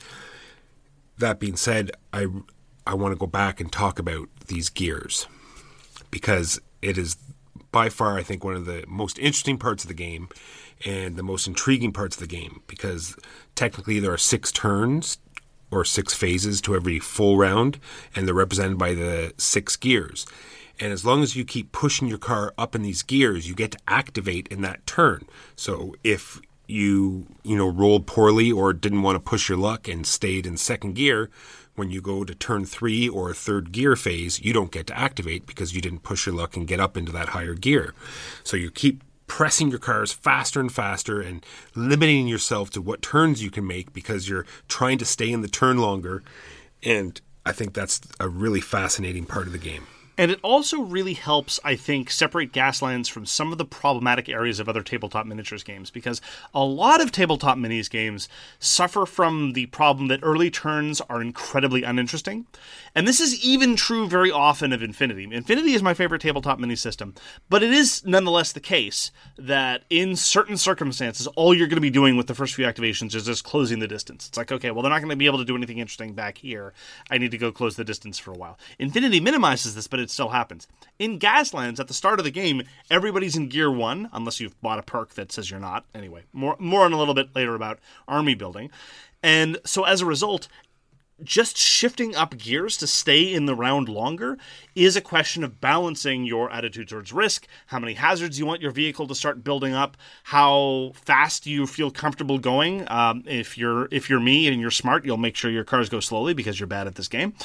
That being said, I, I want to go back and talk about these gears because it is by far, I think, one of the most interesting parts of the game and the most intriguing parts of the game, because technically there are six turns or six phases to every full round, and they're represented by the six gears. And as long as you keep pushing your car up in these gears, you get to activate in that turn. So if you, you know, rolled poorly or didn't want to push your luck and stayed in second gear, when you go to turn three or third gear phase, you don't get to activate because you didn't push your luck and get up into that higher gear. So you keep pressing your cars faster and faster and limiting yourself to what turns you can make because you're trying to stay in the turn longer. And I think that's a really fascinating part of the game. And it also really helps, I think, separate Gaslands from some of the problematic areas of other tabletop miniatures games, because a lot of tabletop minis games suffer from the problem that early turns are incredibly uninteresting. And this is even true very often of Infinity. Infinity is my favorite tabletop mini system, but it is nonetheless the case that in certain circumstances, all you're going to be doing with the first few activations is just closing the distance. It's like, okay, well, they're not going to be able to do anything interesting back here. I need to go close the distance for a while. Infinity minimizes this, but it still happens. In Gaslands, at the start of the game, everybody's in gear one, unless you've bought a perk that says you're not. Anyway, more, more on a little bit later about army building. And so as a result, just shifting up gears to stay in the round longer is a question of balancing your attitude towards risk, how many hazards you want your vehicle to start building up, how fast you feel comfortable going. Um, if you're if you're me and you're smart, you'll make sure your cars go slowly because you're bad at this game.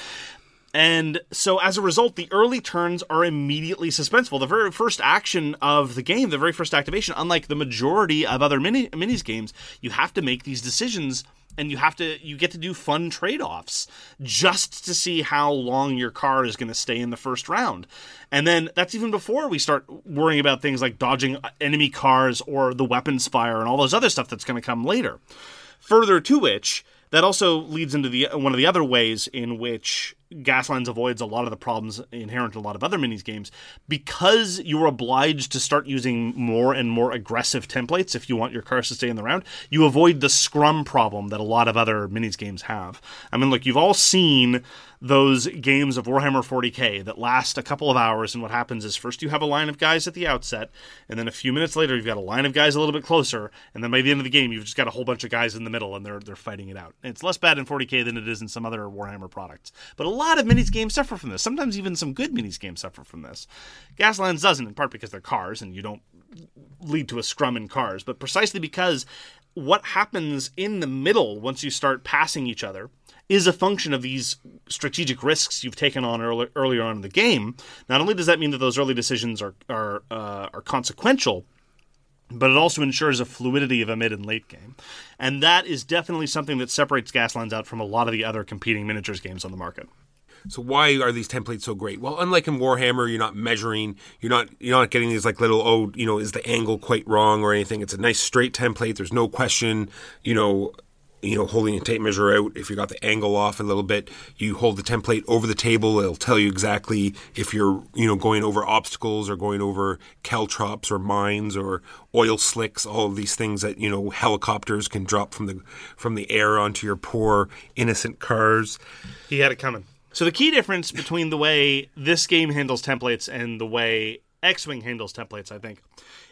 And so as a result, the early turns are immediately suspenseful. The very first action of the game, the very first activation, unlike the majority of other mini minis games, you have to make these decisions. And you have to, you get to do fun trade-offs just to see how long your car is going to stay in the first round. And then that's even before we start worrying about things like dodging enemy cars or the weapons fire and all those other stuff that's going to come later. Further to which, that also leads into the one of the other ways in which Gaslands avoids a lot of the problems inherent in a lot of other minis games, because you're obliged to start using more and more aggressive templates if you want your cars to stay in the round. You avoid the scrum problem that a lot of other minis games have. I mean, look, you've all seen those games of Warhammer forty K that last a couple of hours, and what happens is first you have a line of guys at the outset, and then a few minutes later you've got a line of guys a little bit closer, and then by the end of the game you've just got a whole bunch of guys in the middle and they're they're fighting it out. And it's less bad in forty K than it is in some other Warhammer products. But a lot of minis games suffer from this. Sometimes even some good minis games suffer from this. Gaslands doesn't, in part because they're cars and you don't lead to a scrum in cars, but precisely because what happens in the middle once you start passing each other is a function of these strategic risks you've taken on early, earlier on in the game. Not only does that mean that those early decisions are are uh, are consequential, but it also ensures a fluidity of a mid and late game. And that is definitely something that separates Gaslands out from a lot of the other competing miniatures games on the market. So why are these templates so great? Well, unlike in Warhammer, you're not measuring, you're not you're not getting these like little, oh, you know, is the angle quite wrong or anything. It's a nice straight template. There's no question, you know, you know, holding a tape measure out. If you got the angle off a little bit, you hold the template over the table. It'll tell you exactly if you're, you know, going over obstacles or going over caltrops or mines or oil slicks, all of these things that, you know, helicopters can drop from the from the air onto your poor innocent cars. He had it coming. So the key difference between the way this game handles templates and the way X-Wing handles templates, I think,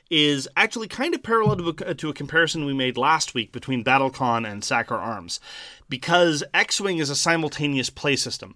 is actually kind of parallel to a, to a comparison we made last week between BattleCon and Sacre Arms, because X-Wing is a simultaneous play system.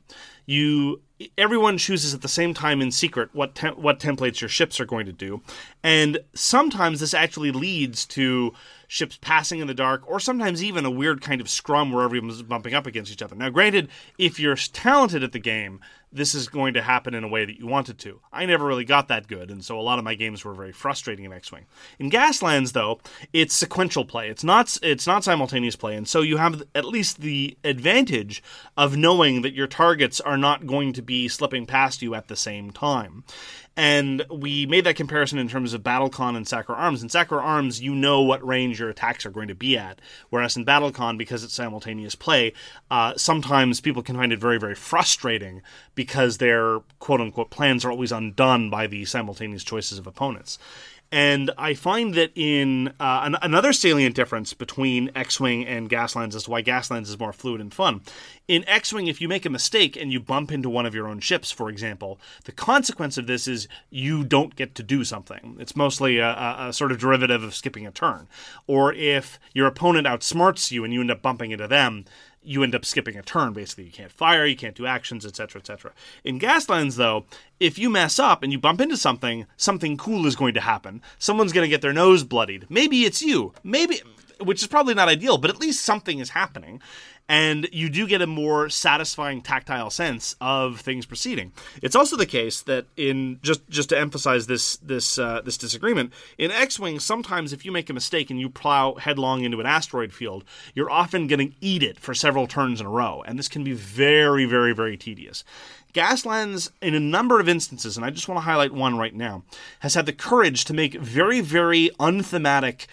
You everyone chooses at the same time in secret what te- what templates your ships are going to do, and sometimes this actually leads to ships passing in the dark, or sometimes even a weird kind of scrum where everyone's bumping up against each other. Now, granted, if you're talented at the game, this is going to happen in a way that you want it to. I never really got that good, and so a lot of my games were very frustrating in X-Wing. In Gaslands, though, it's sequential play. It's not it's not simultaneous play, and so you have at least the advantage of knowing that your targets are not going to be slipping past you at the same time. And we made that comparison in terms of BattleCon and Sacre Arms. In Sacre Arms, you know what range your attacks are going to be at, whereas in BattleCon, because it's simultaneous play, uh, sometimes people can find it very, very frustrating because their quote-unquote plans are always undone by the simultaneous choices of opponents. And I find that in uh, an- another salient difference between X-Wing and Gaslands as to why Gaslands is more fluid and fun. In X-Wing, if you make a mistake and you bump into one of your own ships, for example, the consequence of this is you don't get to do something. It's mostly a, a, a sort of derivative of skipping a turn. Or if your opponent outsmarts you and you end up bumping into them, you end up skipping a turn, basically. You can't fire, you can't do actions, et cetera, et cetera. In Gaslands, though, if you mess up and you bump into something, something cool is going to happen. Someone's going to get their nose bloodied. Maybe it's you. Maybe, which is probably not ideal, but at least something is happening. And you do get a more satisfying tactile sense of things proceeding. It's also the case that in just just to emphasize this this uh, this disagreement, in X-Wing, sometimes if you make a mistake and you plow headlong into an asteroid field, you're often going to eat it for several turns in a row, and this can be very, very, very tedious. Gaslands, in a number of instances, and I just want to highlight one right now, has had the courage to make very, very unthematic,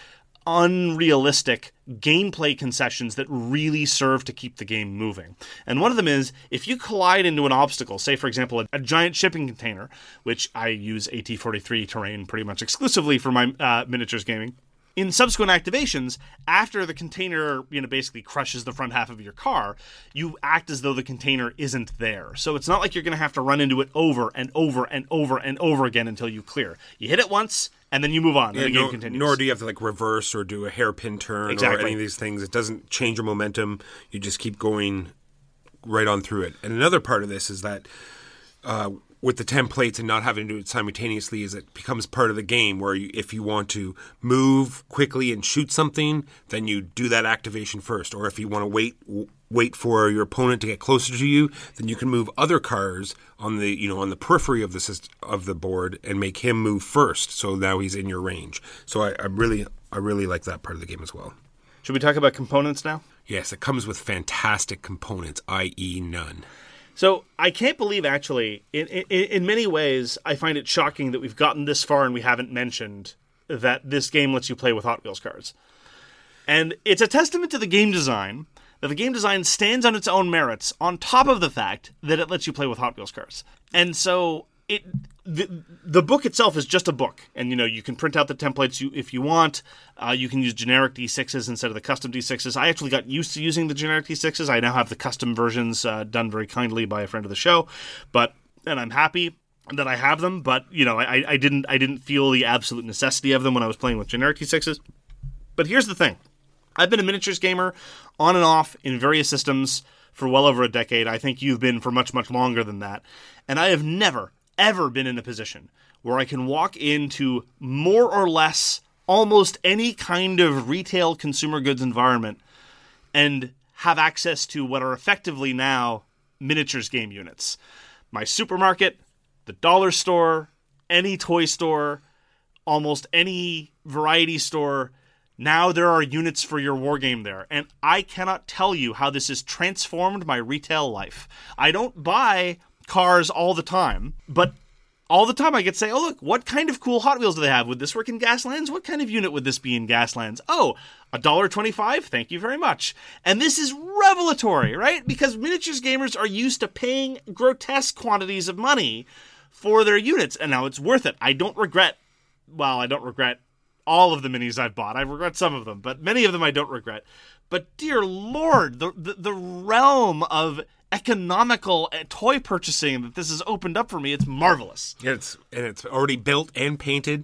unrealistic gameplay concessions that really serve to keep the game moving. And one of them is, if you collide into an obstacle, say, for example, a, a giant shipping container, which I use A T forty-three terrain pretty much exclusively for my uh, miniatures gaming, in subsequent activations, after the container, you know, basically crushes the front half of your car, you act as though the container isn't there. So it's not like you're going to have to run into it over and over and over and over again until you clear. You hit it once, and then you move on, and yeah, the game nor, continues. Nor do you have to like reverse or do a hairpin turn exactly. or any of these things. It doesn't change your momentum. You just keep going right on through it. And another part of this is that uh, with the templates and not having to do it simultaneously is it becomes part of the game where you, if you want to move quickly and shoot something, then you do that activation first. Or if you want to wait wait for your opponent to get closer to you, then you can move other cars on the you know on the periphery of the system, of the board and make him move first. So now he's in your range. So I, I really I really like that part of the game as well. Should we talk about components now? Yes, it comes with fantastic components, that is none. So I can't believe, actually, in, in in many ways, I find it shocking that we've gotten this far and we haven't mentioned that this game lets you play with Hot Wheels cars. And it's a testament to the game design that the game design stands on its own merits on top of the fact that it lets you play with Hot Wheels cars. And so it the, the book itself is just a book. And, you know, you can print out the templates you, if you want. Uh, you can use generic D sixes instead of the custom D sixes. I actually got used to using the generic D sixes. I now have the custom versions uh, done very kindly by a friend of the show. But, and I'm happy that I have them. But, you know, I, I didn't I didn't feel the absolute necessity of them when I was playing with generic D sixes. But here's the thing. I've been a miniatures gamer on and off in various systems for well over a decade. I think you've been for much, much longer than that. And I have never, ever been in a position where I can walk into more or less almost any kind of retail consumer goods environment and have access to what are effectively now miniatures game units. My supermarket, the dollar store, any toy store, almost any variety store. Now there are units for your wargame there, and I cannot tell you how this has transformed my retail life. I don't buy cars all the time, but all the time I get to say, oh, look, what kind of cool Hot Wheels do they have? Would this work in Gaslands? What kind of unit would this be in Gaslands? Oh, one dollar twenty-five? Thank you very much. And this is revelatory, right? Because miniatures gamers are used to paying grotesque quantities of money for their units, and now it's worth it. I don't regret, well, I don't regret all of the minis I've bought. I regret some of them, but many of them I don't regret. But dear Lord, the the, the realm of economical toy purchasing that this has opened up for me, it's marvelous. Yeah, it's and it's already built and painted.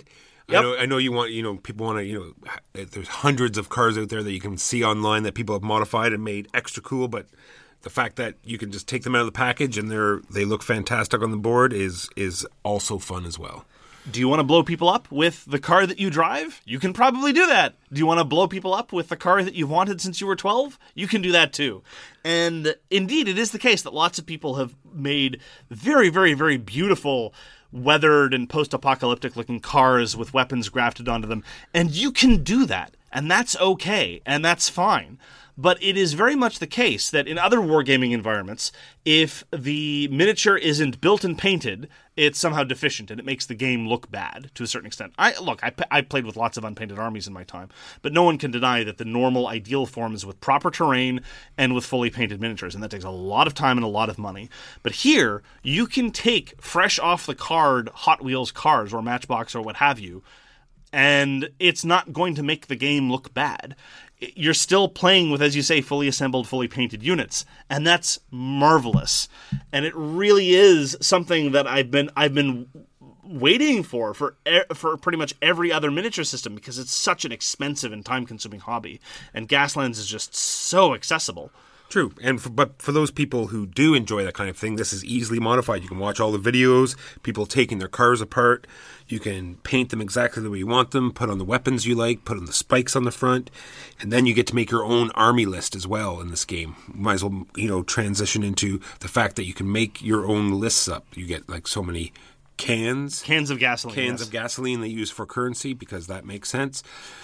Yep. I know, I know you want, you know, people want to, you know, there's hundreds of cars out there that you can see online that people have modified and made extra cool, but the fact that you can just take them out of the package and they're they look fantastic on the board is is also fun as well. Do you want to blow people up with the car that you drive? You can probably do that. Do you want to blow people up with the car that you've wanted since you were twelve? You can do that too. And indeed, it is the case that lots of people have made very, very, very beautiful weathered and post-apocalyptic looking cars with weapons grafted onto them. And you can do that. And that's okay. And that's fine. But it is very much the case that in other wargaming environments, if the miniature isn't built and painted, it's somehow deficient and it makes the game look bad to a certain extent. I Look, I, I played with lots of unpainted armies in my time, but no one can deny that the normal ideal form is with proper terrain and with fully painted miniatures, and that takes a lot of time and a lot of money. But here, you can take fresh off the card Hot Wheels cars or Matchbox or what have you, and it's not going to make the game look bad. You're still playing with, as you say, fully assembled, fully painted units, and that's marvelous. And it really is something that I've been I've been waiting for for for pretty much every other miniature system, because it's such an expensive and time-consuming hobby, and Gaslands is just so accessible. True, and for, but for those people who do enjoy that kind of thing, this is easily modified. You can watch all the videos, people taking their cars apart. You can paint them exactly the way you want them, put on the weapons you like, put on the spikes on the front, and then you get to make your own army list as well in this game. You might as well, you know, transition into the fact that you can make your own lists up. You get like so many cans. Cans of gasoline. Cans yes. of gasoline they use for currency, because that makes sense.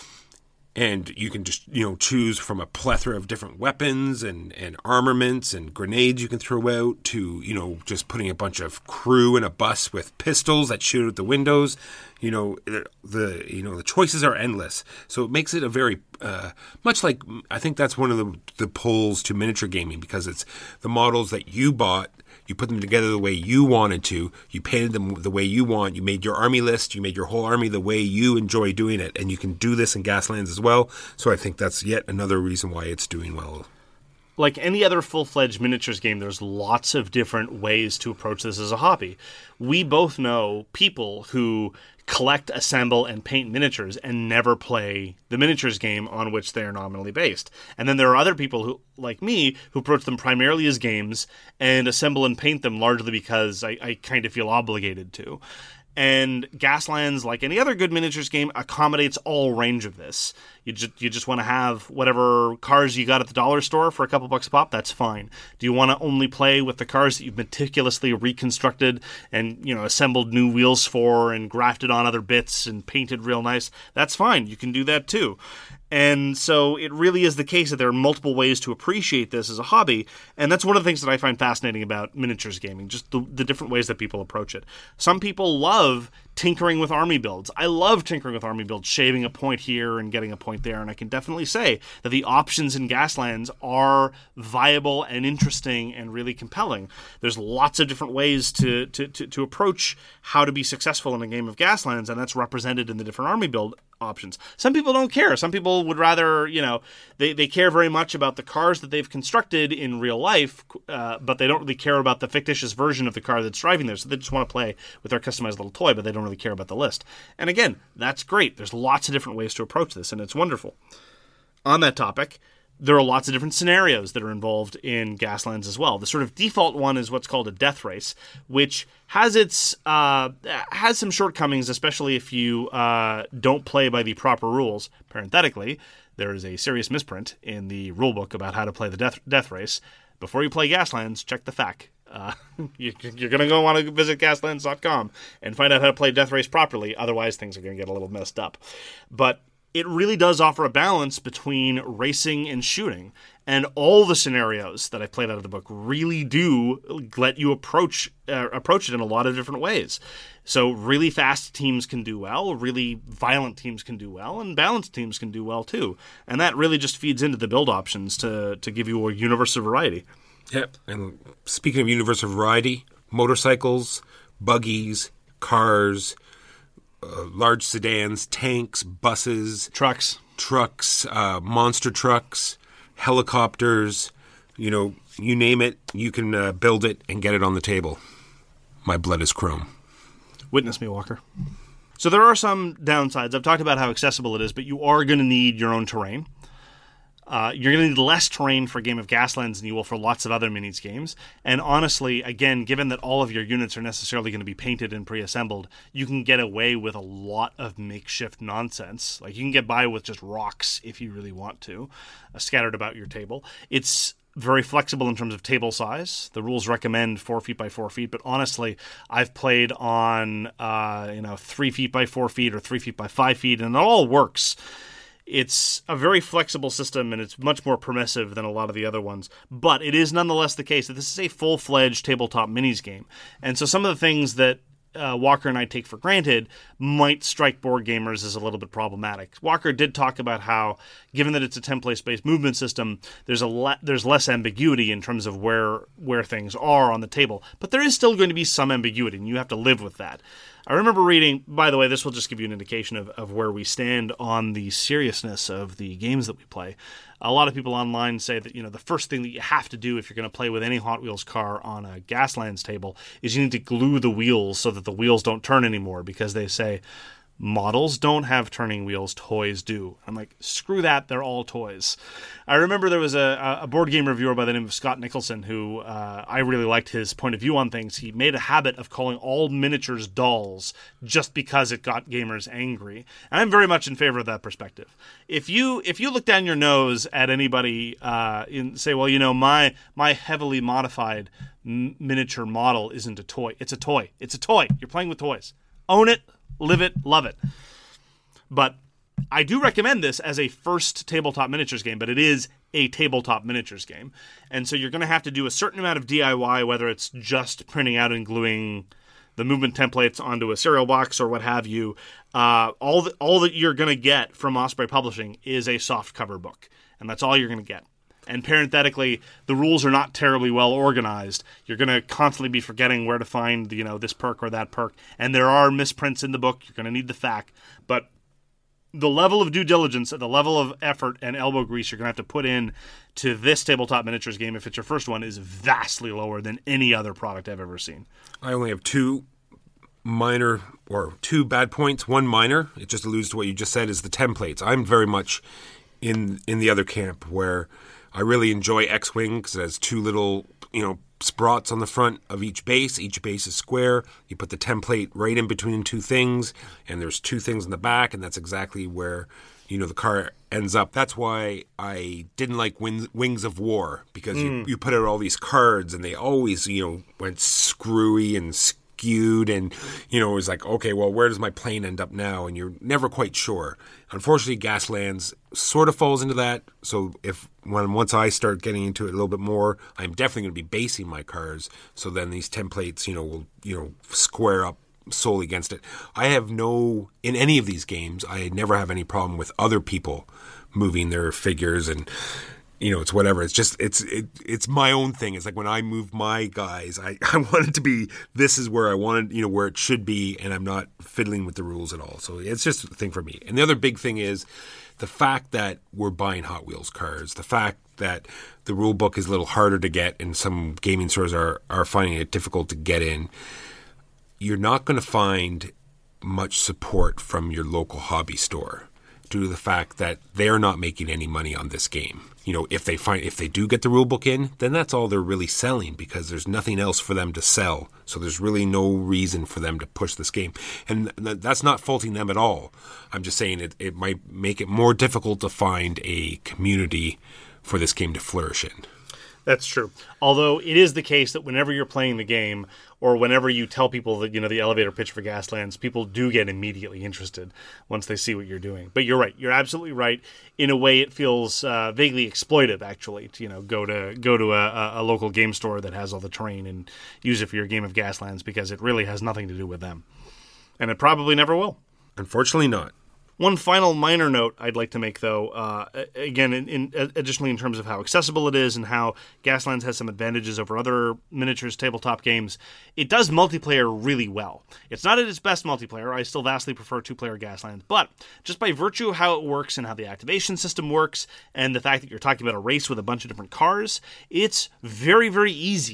And you can just, you know, choose from a plethora of different weapons and, and armaments and grenades you can throw out, to, you know, just putting a bunch of crew in a bus with pistols that shoot out the windows. You know, the, the you know the choices are endless. So it makes it a very uh, much like, I think that's one of the the pulls to miniature gaming, because it's the models that you bought. You put them together the way you wanted to. You painted them the way you want. You made your army list. You made your whole army the way you enjoy doing it. And you can do this in Gaslands as well. So I think that's yet another reason why it's doing well. Like any other full-fledged miniatures game, there's lots of different ways to approach this as a hobby. We both know people who collect, assemble, and paint miniatures and never play the miniatures game on which they are nominally based. And then there are other people who, like me, who approach them primarily as games and assemble and paint them largely because I, I kind of feel obligated to. And Gaslands, like any other good miniatures game, accommodates all range of this. You just you just want to have whatever cars you got at the dollar store for a couple bucks a pop, that's fine. Do you want to only play with the cars that you've meticulously reconstructed and, you know, assembled new wheels for and grafted on other bits and painted real nice? That's fine. You can do that too. And so it really is the case that there are multiple ways to appreciate this as a hobby, and that's one of the things that I find fascinating about miniatures gaming, just the, the different ways that people approach it. Some people love tinkering with army builds. I love tinkering with army builds, shaving a point here and getting a point there, and I can definitely say that the options in Gaslands are viable and interesting and really compelling. There's lots of different ways to, to, to, to approach how to be successful in a game of Gaslands, and that's represented in the different army build options. Some people don't care. Some people would rather, you know, they, they care very much about the cars that they've constructed in real life, uh, but they don't really care about the fictitious version of the car that's driving there. So they just want to play with their customized little toy, but they don't really care about the list. And again, that's great. There's lots of different ways to approach this, and it's wonderful. On that topic, there are lots of different scenarios that are involved in Gaslands as well. The sort of default one is what's called a death race, which has its uh, has some shortcomings, especially if you uh, don't play by the proper rules. Parenthetically, there is a serious misprint in the rulebook about how to play the death death race. Before you play Gaslands, check the F A Q. Uh, you, you're going to go want to visit gaslands dot com and find out how to play Death Race properly. Otherwise, things are going to get a little messed up. But it really does offer a balance between racing and shooting. And all the scenarios that I played out of the book really do let you approach uh, approach it in a lot of different ways. So really fast teams can do well, really violent teams can do well, and balanced teams can do well too. And that really just feeds into the build options to, to give you a universe of variety. Yep. And speaking of universe of variety, motorcycles, buggies, cars, uh, large sedans, tanks, buses, trucks, trucks, uh, monster trucks, helicopters, you know, you name it, you can uh, build it and get it on the table. My blood is chrome. Witness me, Walker. So there are some downsides. I've talked about how accessible it is, but you are going to need your own terrain. Uh, you're going to need less terrain for a game of Gaslands than you will for lots of other minis games. And honestly, again, given that all of your units are necessarily going to be painted and pre-assembled, you can get away with a lot of makeshift nonsense. Like, you can get by with just rocks if you really want to, uh, scattered about your table. It's very flexible in terms of table size. The rules recommend four feet by four feet, but honestly, I've played on uh, you know three feet by four feet or three feet by five feet, and it all works. It's a very flexible system, and it's much more permissive than a lot of the other ones. But it is nonetheless the case that this is a full-fledged tabletop minis game. And so some of the things that uh, Walker and I take for granted might strike board gamers as a little bit problematic. Walker did talk about how, given that it's a template-based movement system, there's a le- there's less ambiguity in terms of where where things are on the table. But there is still going to be some ambiguity, and you have to live with that. I remember reading, by the way, this will just give you an indication of, of where we stand on the seriousness of the games that we play. A lot of people online say that, you know, the first thing that you have to do if you're going to play with any Hot Wheels car on a Gaslands table is you need to glue the wheels so that the wheels don't turn anymore, because they say models don't have turning wheels, toys do. I'm like, screw that, they're all toys. I remember there was a, a board game reviewer by the name of Scott Nicholson who uh, I really liked his point of view on things. He made a habit of calling all miniatures dolls just because it got gamers angry. And I'm very much in favor of that perspective. If you if you look down your nose at anybody uh, and say, well, you know, my my heavily modified m- miniature model isn't a toy. It's a toy. It's a toy. You're playing with toys. Own it. Live it, love it. But I do recommend this as a first tabletop miniatures game, but it is a tabletop miniatures game. And so you're going to have to do a certain amount of D I Y, whether it's just printing out and gluing the movement templates onto a cereal box or what have you. Uh, all, the, all that you're going to get from Osprey Publishing is a soft cover book, and that's all you're going to get. And parenthetically, the rules are not terribly well organized. You're going to constantly be forgetting where to find, you know, this perk or that perk. And there are misprints in the book. You're going to need the F A Q. But the level of due diligence, the level of effort and elbow grease you're going to have to put in to this tabletop miniatures game, if it's your first one, is vastly lower than any other product I've ever seen. I only have two minor, or two bad points. One minor, it just alludes to what you just said, is the templates. I'm very much in in the other camp where I really enjoy X-Wing because it has two little, you know, sprots on the front of each base. Each base is square. You put the template right in between two things, and there's two things in the back, and that's exactly where, you know, the car ends up. That's why I didn't like Wings, Wings of War, because mm. you, you put out all these cards, and they always, you know, went screwy and skewed, and, you know, it was like, okay, well, where does my plane end up now? And you're never quite sure. Unfortunately, Gaslands sort of falls into that. So if when once I start getting into it a little bit more, I'm definitely going to be basing my cars. So then these templates, you know, will, you know, square up solely against it. I have no, in any of these games, I never have any problem with other people moving their figures, and, you know, it's whatever. It's just, it's it, it's my own thing. It's like when I move my guys, I, I want it to be, this is where I want it, you know, where it should be, and I'm not fiddling with the rules at all. So it's just a thing for me. And the other big thing is the fact that we're buying Hot Wheels cars, the fact that the rule book is a little harder to get, and some gaming stores are, are finding it difficult to get in. You're not going to find much support from your local hobby store due to the fact that they're not making any money on this game. You know, if they find if they do get the rule book in, then that's all they're really selling, because there's nothing else for them to sell. So there's really no reason for them to push this game. And that's not faulting them at all. I'm just saying it, it might make it more difficult to find a community for this game to flourish in. That's true. Although it is the case that whenever you're playing the game, or whenever you tell people that, you know, the elevator pitch for Gaslands, people do get immediately interested once they see what you're doing. But you're right. You're absolutely right. In a way, it feels uh, vaguely exploitive, actually, to, you know, go to go to a, a local game store that has all the terrain and use it for your game of Gaslands, because it really has nothing to do with them. And it probably never will. Unfortunately not. One final minor note I'd like to make, though, uh, again, in, in, additionally in terms of how accessible it is and how Gaslands has some advantages over other miniatures tabletop games, it does multiplayer really well. It's not at its best multiplayer. I still vastly prefer two-player Gaslands, but just by virtue of how it works and how the activation system works, and the fact that you're talking about a race with a bunch of different cars, it's very, very easy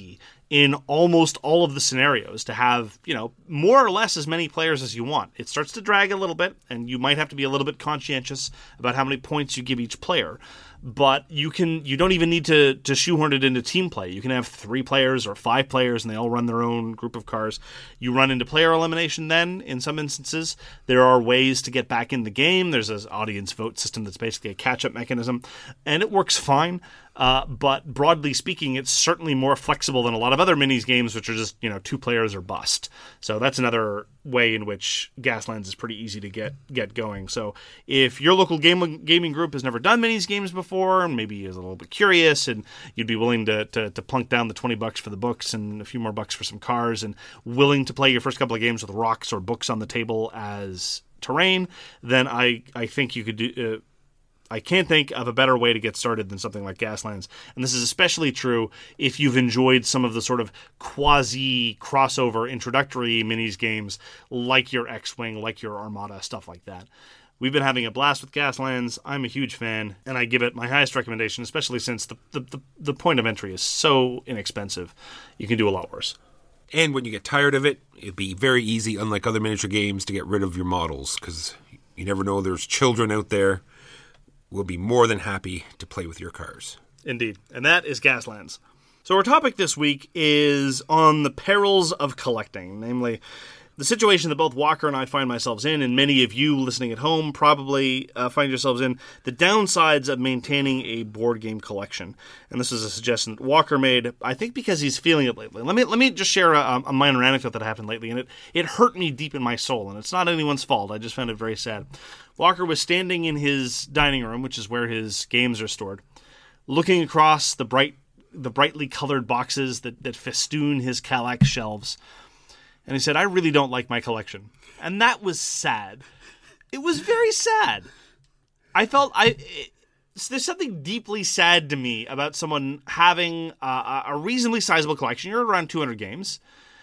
in almost all of the scenarios to have, you know, more or less as many players as you want. It starts to drag a little bit, and you might have to be a little bit conscientious about how many points you give each player. But you can you don't even need to, to shoehorn it into team play. You can have three players or five players, and they all run their own group of cars. You run into player elimination then, in some instances. There are ways to get back in the game. There's an audience vote system that's basically a catch-up mechanism, and it works fine. Uh, but broadly speaking, it's certainly more flexible than a lot of other minis games, which are just, you know, two players or bust. So that's another way in which Gaslands is pretty easy to get get going. So if your local game, gaming group has never done minis games before, and maybe is a little bit curious, and you'd be willing to, to, to plunk down the twenty bucks for the books and a few more bucks for some cars, and willing to play your first couple of games with rocks or books on the table as terrain, then I, I think you could do... Uh, I can't think of a better way to get started than something like Gaslands. And this is especially true if you've enjoyed some of the sort of quasi-crossover introductory minis games like your X-Wing, like your Armada, stuff like that. We've been having a blast with Gaslands. I'm a huge fan, and I give it my highest recommendation, especially since the, the, the, the point of entry is so inexpensive. You can do a lot worse. And when you get tired of it, it'd be very easy, unlike other miniature games, to get rid of your models, because you never know, there's children out there. We'll be more than happy to play with your cars. Indeed. And that is Gaslands. So our topic this week is on the perils of collecting, namely the situation that both Walker and I find ourselves in, and many of you listening at home probably uh, find yourselves in, the downsides of maintaining a board game collection. And this is a suggestion that Walker made, I think because he's feeling it lately. Let me let me just share a, a minor anecdote that happened lately, and it, it hurt me deep in my soul, and it's not anyone's fault. I just found it very sad. Walker was standing in his dining room, which is where his games are stored, looking across the bright, the brightly colored boxes that, that festoon his Kallax shelves. And he said, I really don't like my collection. And that was sad. It was very sad. I felt, I it, there's something deeply sad to me about someone having uh, a reasonably sizable collection. You're around two hundred games.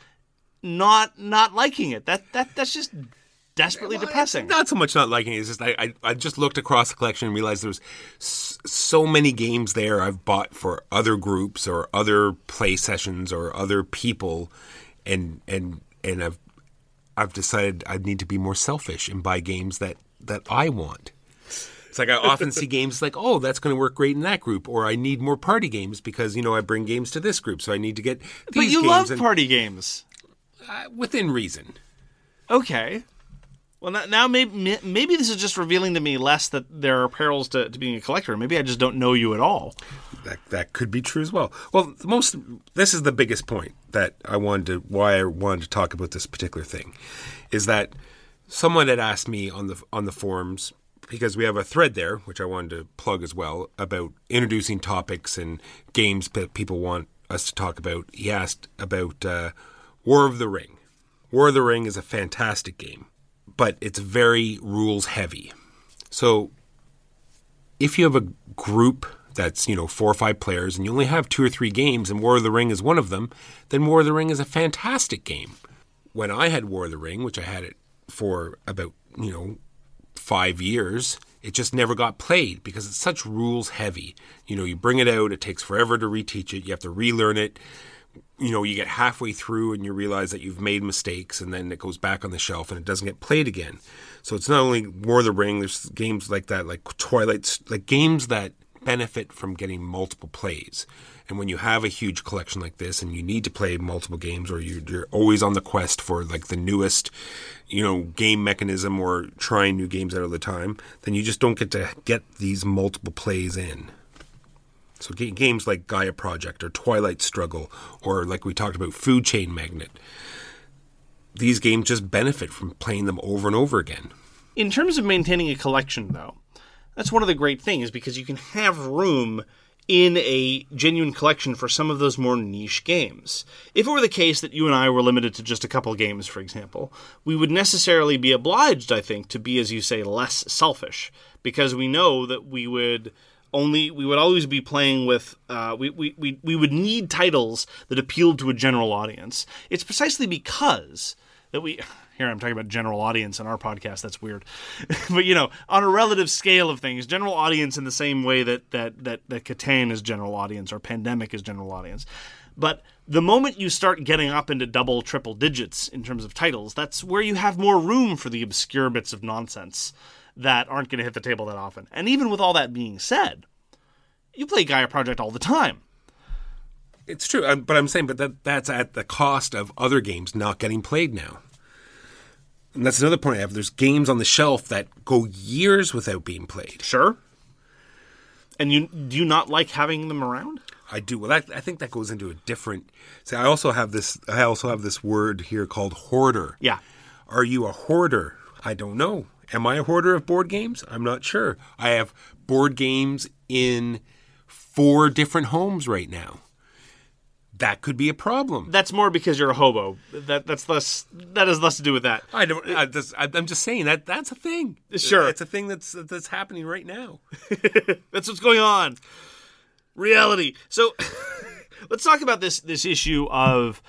Not not liking it. That that That's just desperately well, depressing. Not so much not liking it. It's just I, I, I just looked across the collection and realized there was s- so many games there I've bought for other groups or other play sessions or other people, and and and I've I've decided I need to be more selfish and buy games that, that I want. It's like I often see games like, oh, that's going to work great in that group, or I need more party games because, you know, I bring games to this group, so I need to get these But you games love and, party games. Uh, within reason. Okay. Well, now maybe maybe this is just revealing to me less that there are perils to, to being a collector. Maybe I just don't know you at all. That that could be true as well. Well, the most this is the biggest point that I wanted to why I wanted to talk about this particular thing, is that someone had asked me on the on the forums, because we have a thread there, which I wanted to plug as well, about introducing topics and games that people want us to talk about. He asked about uh, War of the Ring. War of the Ring is a fantastic game, but it's very rules heavy. So if you have a group that's, you know, four or five players and you only have two or three games and War of the Ring is one of them, then War of the Ring is a fantastic game. When I had War of the Ring, which I had it for about, you know, five years, it just never got played because it's such rules heavy. You know, you bring it out, it takes forever to reteach it, you have to relearn it. You know, you get halfway through and you realize that you've made mistakes, and then it goes back on the shelf and it doesn't get played again. So it's not only War of the Ring, there's games like that, like Twilight, like games that benefit from getting multiple plays. And when you have a huge collection like this and you need to play multiple games, or you, you're always on the quest for like the newest, you know, game mechanism or trying new games out all the time, then you just don't get to get these multiple plays in. So g- games like Gaia Project or Twilight Struggle, or like we talked about Food Chain Magnet, these games just benefit from playing them over and over again. In terms of maintaining a collection, though, that's one of the great things, because you can have room in a genuine collection for some of those more niche games. If it were the case that you and I were limited to just a couple games, for example, we would necessarily be obliged, I think, to be, as you say, less selfish, because we know that we would only we would always be playing with uh, we, we, we, we would need titles that appealed to a general audience. It's precisely because that we here I'm talking about general audience in our podcast. That's weird. But, you know, on a relative scale of things, general audience in the same way that that that, that Catan is general audience or Pandemic is general audience. But the moment you start getting up into double, triple digits in terms of titles, that's where you have more room for the obscure bits of nonsense that aren't going to hit the table that often. And even with all that being said, you play Gaia Project all the time. It's true, um, but I'm saying, but that that's at the cost of other games not getting played now. And that's another point I have. There's games on the shelf that go years without being played. Sure. And you do you not like having them around? I do. Well, that, I think that goes into a different. See, I also have this. I also have this word here called hoarder. Yeah. Are you a hoarder? I don't know. Am I a hoarder of board games? I'm not sure. I have board games in four different homes right now. That could be a problem. That's more because you're a hobo. That that's less. That has less to do with that. I don't. I just, I'm just saying that that's a thing. Sure, it's a thing that's that's happening right now. That's what's going on. Reality. So, let's talk about this this issue of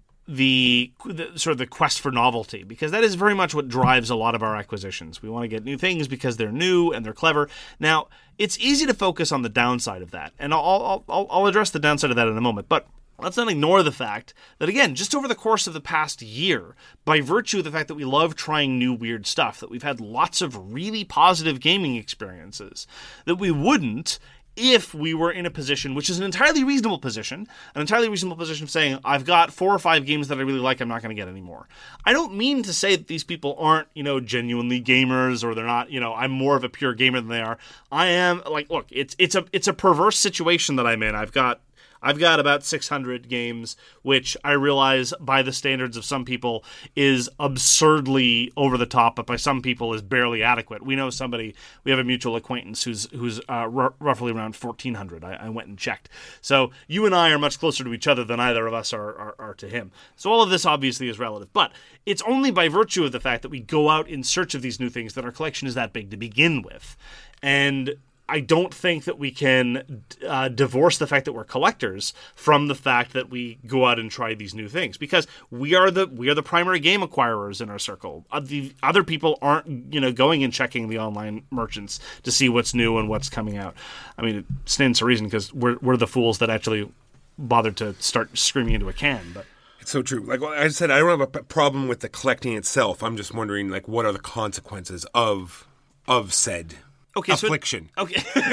the, the sort of the quest for novelty, because that is very much what drives a lot of our acquisitions. We want to get new things because they're new and they're clever. Now, it's easy to focus on the downside of that, and I'll I'll, I'll address the downside of that in a moment, but. Let's not ignore the fact that, again, just over the course of the past year, by virtue of the fact that we love trying new weird stuff, that we've had lots of really positive gaming experiences, that we wouldn't if we were in a position, which is an entirely reasonable position, an entirely reasonable position of saying, I've got four or five games that I really like, I'm not going to get anymore. I don't mean to say that these people aren't, you know, genuinely gamers, or they're not, you know, I'm more of a pure gamer than they are. I am, like, look, it's it's a it's a perverse situation that I'm in. I've got I've got about six hundred games, which I realize by the standards of some people is absurdly over the top, but by some people is barely adequate. We know somebody, we have a mutual acquaintance who's who's uh, r- roughly around fourteen hundred. I, I went and checked. So you and I are much closer to each other than either of us are, are, are to him. So all of this obviously is relative, but it's only by virtue of the fact that we go out in search of these new things that our collection is that big to begin with. And I don't think that we can uh, divorce the fact that we're collectors from the fact that we go out and try these new things, because we are the we are the primary game acquirers in our circle. Uh, the other people aren't, you know, going and checking the online merchants to see what's new and what's coming out. I mean, it stands to reason because we're we're the fools that actually bothered to start screaming into a can, but. It's so true. Like I said, I don't have a p- problem with the collecting itself. I'm just wondering, like, what are the consequences of of said. Okay, affliction. So,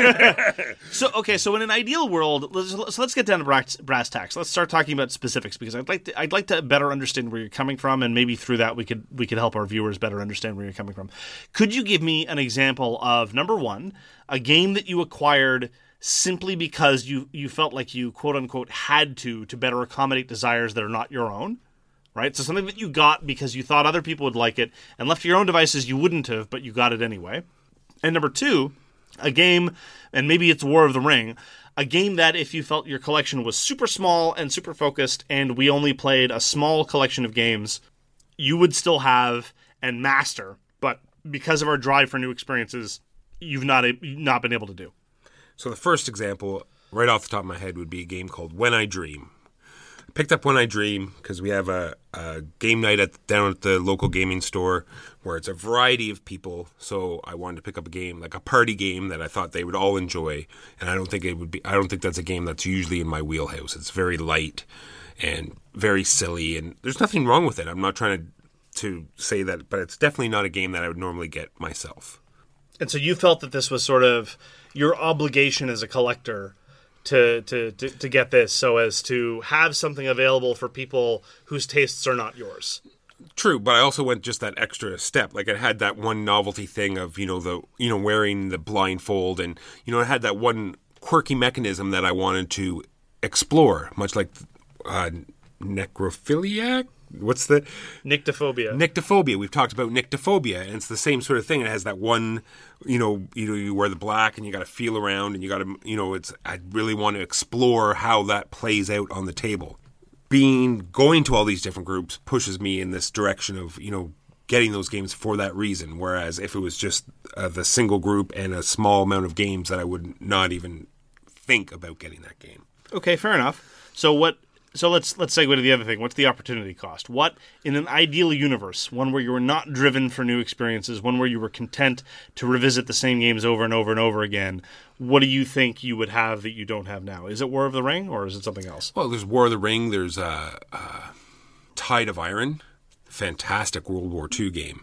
okay. so okay, so in an ideal world, let's, so let's get down to brass, brass tacks. Let's start talking about specifics, because I'd like to I'd like to better understand where you're coming from, and maybe through that we could we could help our viewers better understand where you're coming from. Could you give me an example of, number one, a game that you acquired simply because you you felt like you quote unquote had to to better accommodate desires that are not your own? Right? So something that you got because you thought other people would like it, and left to your own devices you wouldn't have, but you got it anyway. And number two, a game, and maybe it's War of the Ring, a game that if you felt your collection was super small and super focused, and we only played a small collection of games, you would still have and master, but because of our drive for new experiences, you've not not been able to do. So the first example, right off the top of my head, would be a game called When I Dream. I picked up When I Dream because we have a, a game night at down at the local gaming store where it's a variety of people. So I wanted to pick up a game, like a party game that I thought they would all enjoy. And I don't think it would be. I don't think that's a game that's usually in my wheelhouse. It's very light and very silly, and there's nothing wrong with it. I'm not trying to to say that, but it's definitely not a game that I would normally get myself. And so you felt that this was sort of your obligation as a collector To, to, to, to get this, so as to have something available for people whose tastes are not yours. True, but I also went just that extra step. Like, it had that one novelty thing of, you know, the you know wearing the blindfold, and, you know, it had that one quirky mechanism that I wanted to explore, much like uh, necrophiliac. What's the Nyctophobia? Nyctophobia. We've talked about nyctophobia, and it's the same sort of thing. It has that one, you know, you know, you wear the black, and you got to feel around, and you got to, you know, it's. I really want to explore how that plays out on the table. Being going to all these different groups pushes me in this direction of, you know, getting those games for that reason. Whereas if it was just uh, the single group and a small amount of games, that I would not even think about getting that game. Okay, fair enough. So what? So let's let's segue to the other thing. What's the opportunity cost? What, in an ideal universe, one where you were not driven for new experiences, one where you were content to revisit the same games over and over and over again, what do you think you would have that you don't have now? Is it War of the Ring, or is it something else? Well, there's War of the Ring. There's uh, uh, Tide of Iron, fantastic World War Two game.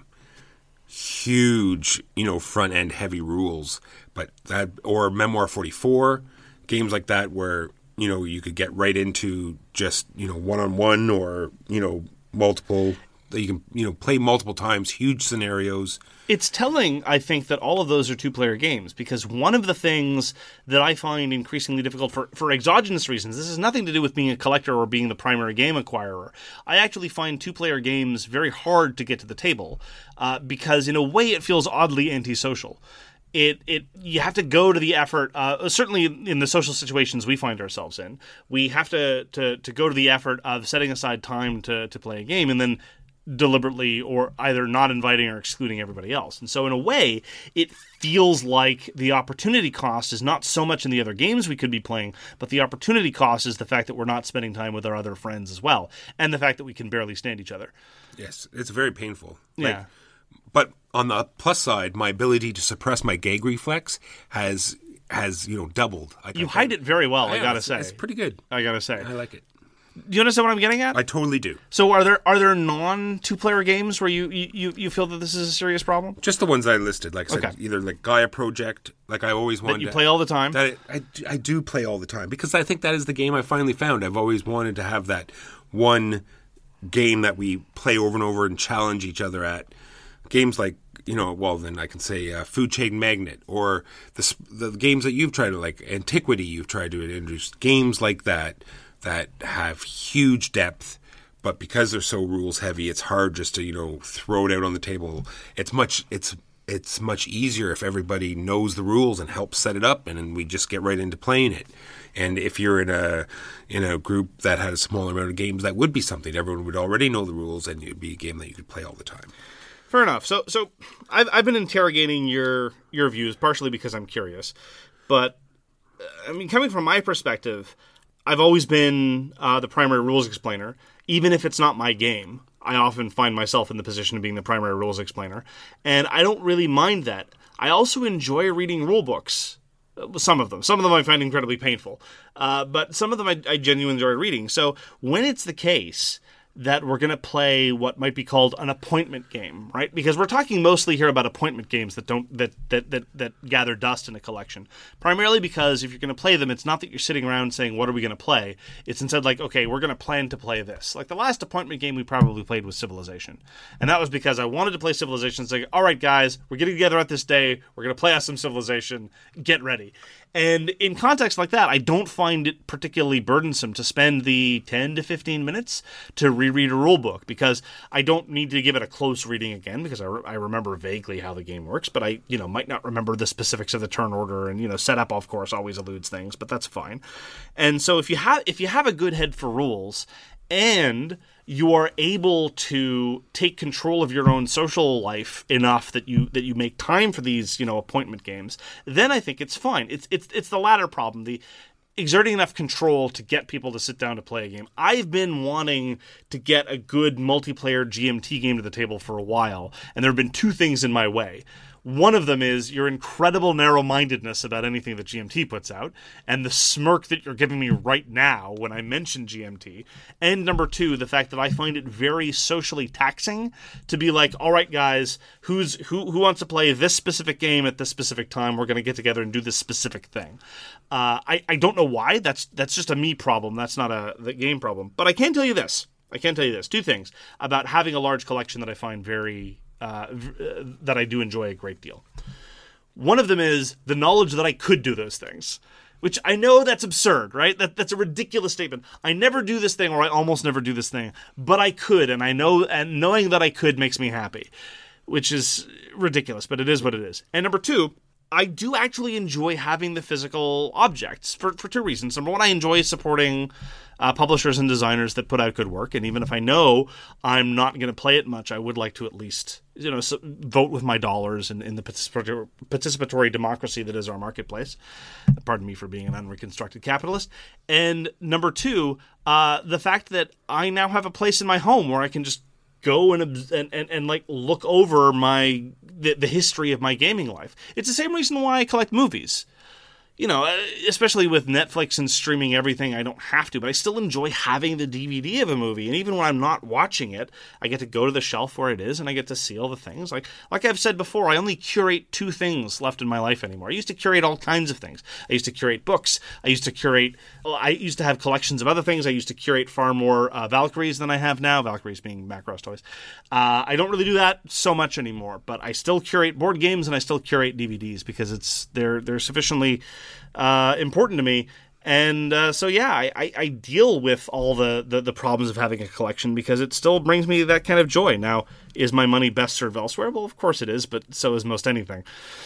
Huge, you know, front end heavy rules, but that or Memoir forty-four, games like that where, you know, you could get right into just, you know, one-on-one or, you know, multiple, that you can, you know, play multiple times, huge scenarios. It's telling, I think, that all of those are two-player games, because one of the things that I find increasingly difficult for, for exogenous reasons, this has nothing to do with being a collector or being the primary game acquirer. I actually find two-player games very hard to get to the table, uh, because in a way it feels oddly antisocial. It it you have to go to the effort. Uh, certainly, in the social situations we find ourselves in, we have to, to, to go to the effort of setting aside time to, to play a game, and then deliberately or either not inviting or excluding everybody else. And so, in a way, it feels like the opportunity cost is not so much in the other games we could be playing, but the opportunity cost is the fact that we're not spending time with our other friends as well, and the fact that we can barely stand each other. Yes, it's very painful. Yeah. Like, but on the plus side, my ability to suppress my gag reflex has has you know doubled. Like You I hide it very well, I Yeah, gotta it's, say. it's pretty good. I gotta say. I like it. Do you understand what I'm getting at? I totally do. So are there are there non two player games where you, you, you feel that this is a serious problem? Just the ones I listed, like I said, Okay. either like Gaia Project, like I always wanted That you to, play all the time? That I, I do play all the time because I think that is the game I finally found. I've always wanted to have that one game that we play over and over and challenge each other at. Games like, you know, well, then I can say uh, Food Chain Magnet, or the the games that you've tried to, like Antiquity, you've tried to introduce. Games like that that have huge depth, but because they're so rules heavy, it's hard just to, you know, throw it out on the table. It's much it's it's much easier if everybody knows the rules and helps set it up, and then we just get right into playing it. And if you're in a in a group that had a smaller amount of games, that would be something everyone would already know the rules, and it would be a game that you could play all the time. Fair enough. So, so I've I've been interrogating your your views partially because I'm curious, but uh, I mean, coming from my perspective, I've always been uh, the primary rules explainer, even if it's not my game. I often find myself in the position of being the primary rules explainer, and I don't really mind that. I also enjoy reading rule books. Some of them. Some of them I find incredibly painful, uh, but some of them I, I genuinely enjoy reading. So when it's the case that we're going to play what might be called an appointment game, right? Because we're talking mostly here about appointment games that don't that that that, that gather dust in a collection. Primarily because if you're going to play them, it's not that you're sitting around saying, what are we going to play? It's instead like, okay, we're going to plan to play this. Like the last appointment game we probably played was Civilization. And that was because I wanted to play Civilization. It's like, all right, guys, we're getting together at this day. We're going to play us some Civilization. Get ready. And in context like that, I don't find it particularly burdensome to spend the ten to fifteen minutes to reread a rule book, because I don't need to give it a close reading again, because I, re- I remember vaguely how the game works, but I, you know, might not remember the specifics of the turn order, and, you know, setup, of course, always eludes things, but that's fine. And so if you have if you have a good head for rules, and you are able to take control of your own social life enough that you that you make time for these, you know, appointment games, then I think it's fine. It's it's it's the latter problem, the exerting enough control to get people to sit down to play a game. I've been wanting to get a good multiplayer G M T game to the table for a while, and there have been two things in my way. One of them is your incredible narrow-mindedness about anything that G M T puts out, and the smirk that you're giving me right now when I mention G M T. And number two, the fact that I find it very socially taxing to be like, all right, guys, who's who who wants to play this specific game at this specific time? We're going to get together and do this specific thing. Uh, I, I don't know why. That's that's just a me problem. That's not a the game problem. But I can tell you this. I can tell you this. Two things about having a large collection that I find very... Uh, that I do enjoy a great deal. One of them is the knowledge that I could do those things, which I know that's absurd, right? That that's a ridiculous statement. I never do this thing, or I almost never do this thing, but I could, and I know, and knowing that I could makes me happy, which is ridiculous, but it is what it is. And number two, I do actually enjoy having the physical objects for, for two reasons. Number one, I enjoy supporting uh, publishers and designers that put out good work. And even if I know I'm not going to play it much, I would like to at least, you know, so vote with my dollars in, in the participatory, participatory democracy that is our marketplace. Pardon me for being an unreconstructed capitalist. And number two, uh, the fact that I now have a place in my home where I can just go and, and and and like look over my the, the history of my gaming life. It's the same reason why I collect movies. You know, especially with Netflix and streaming everything, I don't have to, but I still enjoy having the D V D of a movie. And even when I'm not watching it, I get to go to the shelf where it is and I get to see all the things. Like like I've said before, I only curate two things left in my life anymore. I used to curate all kinds of things. I used to curate books. I used to curate, well, I used to have collections of other things. I used to curate far more uh, Valkyries than I have now, Valkyries being Macross toys. Uh, I don't really do that so much anymore, but I still curate board games and I still curate D V Ds because it's they're they're sufficiently Uh, important to me. And uh, so, yeah, I, I, I deal with all the, the, the problems of having a collection because it still brings me that kind of joy. Now, is my money best served elsewhere? Well, of course it is, but so is most anything.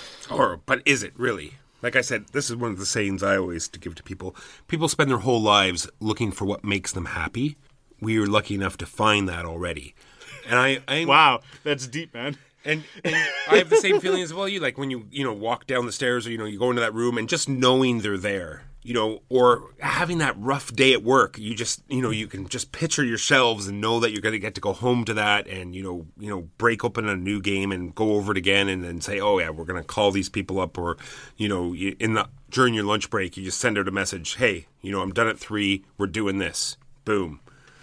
Or, but is it really? Like I said, this is one of the sayings I always give to people. People spend their whole lives looking for what makes them happy. We are lucky enough to find that already. And I, I Wow, that's deep, man. And, and I have the same feeling as well. You like when you you know walk down the stairs, or you know you go into that room, and just knowing they're there, you know, or having that rough day at work, you just you know you can just picture your shelves and know that you're going to get to go home to that, and you know you know break open a new game and go over it again, and then say, oh yeah, we're going to call these people up, or you know you, in the during your lunch break, you just send out a message, hey, you know I'm done at three, we're doing this, boom.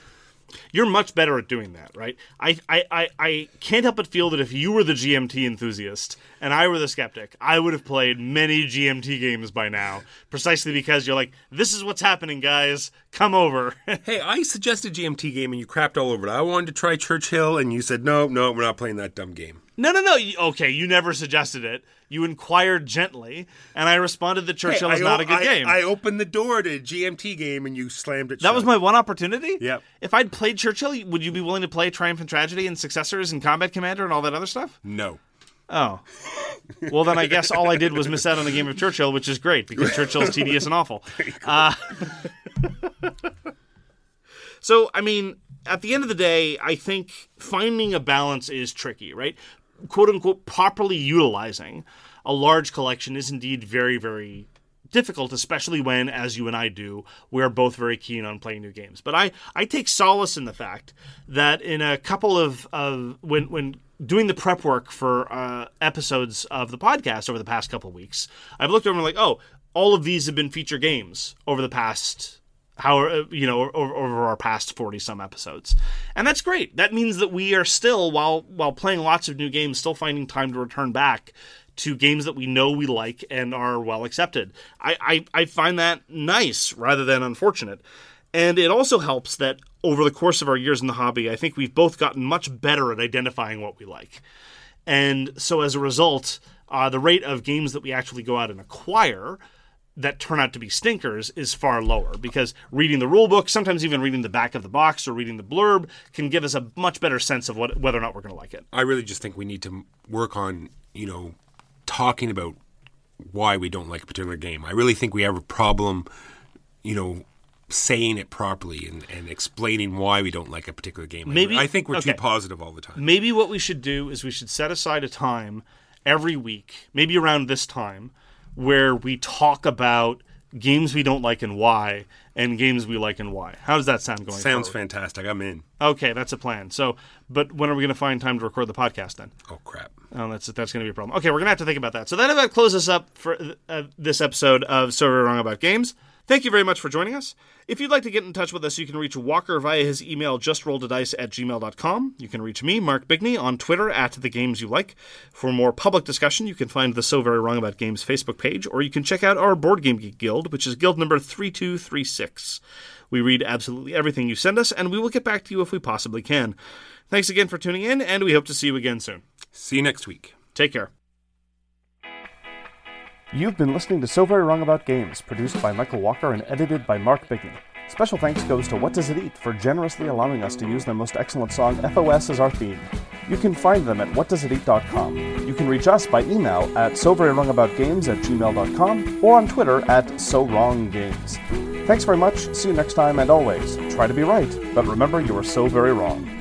You're much better at doing that, right? I, I, I, I can't help but feel that if you were the G M T enthusiast and I were the skeptic, I would have played many G M T games by now, precisely because you're like, this is what's happening, guys. Come over. Hey, I suggested G M T game and you crapped all over it. I wanted to try Churchill and you said, no, no, we're not playing that dumb game. No, no, no. Okay, you never suggested it. You inquired gently, and I responded that Churchill hey, is not a good I, game. I opened the door to a G M T game, and you slammed it shut. That was my one opportunity? Yep. If I'd played Churchill, would you be willing to play Triumph and Tragedy and Successors and Combat Commander and all that other stuff? No. Oh. Well, then I guess all I did was miss out on a game of Churchill, which is great, because Churchill's tedious and awful. Uh, so, I mean, at the end of the day, I think finding a balance is tricky, right? Quote-unquote, properly utilizing a large collection is indeed very, very difficult, especially when, as you and I do, we're both very keen on playing new games. But I, I take solace in the fact that in a couple of, of when when doing the prep work for uh, episodes of the podcast over the past couple of weeks, I've looked over and like, oh, all of these have been feature games over the past How you know over, over our past forty some episodes, and that's great. That means that we are still, while while playing lots of new games, still finding time to return back to games that we know we like and are well accepted. I I, I find that nice rather than unfortunate, and it also helps that over the course of our years in the hobby, I think we've both gotten much better at identifying what we like, and so as a result, uh, the rate of games that we actually go out and acquire that turn out to be stinkers is far lower, because reading the rule book, sometimes even reading the back of the box or reading the blurb, can give us a much better sense of what whether or not we're going to like it. I really just think we need to work on, you know, talking about why we don't like a particular game. I really think we have a problem, you know, saying it properly and, and explaining why we don't like a particular game. Maybe, I think we're okay. too positive all the time. Maybe what we should do is we should set aside a time every week, maybe around this time, where we talk about games we don't like and why, and games we like and why. How does that sound going Sounds forward? fantastic. I'm in. Okay, that's a plan. So, but when are we going to find time to record the podcast then? Oh, crap. Oh, that's that's going to be a problem. Okay, we're going to have to think about that. So that about closes us up for uh, this episode of So Very Wrong About Games. Thank you very much for joining us. If you'd like to get in touch with us, you can reach Walker via his email, justrolledadice at gmail dot com. You can reach me, Mark Bigney, on Twitter, at The Games You Like. For more public discussion, you can find the So Very Wrong About Games Facebook page, or you can check out our Board Game Geek Guild, which is guild number three two three six. We read absolutely everything you send us, and we will get back to you if we possibly can. Thanks again for tuning in, and we hope to see you again soon. See you next week. Take care. You've been listening to So Very Wrong About Games, produced by Michael Walker and edited by Mark Bigney. Special thanks goes to What Does It Eat for generously allowing us to use their most excellent song, F O S, as our theme. You can find them at what does it eat dot com. You can reach us by email at so very wrong about games at gmail dot com or on Twitter at so wrong games. Thanks very much, see you next time, and always, try to be right, but remember you are so very wrong.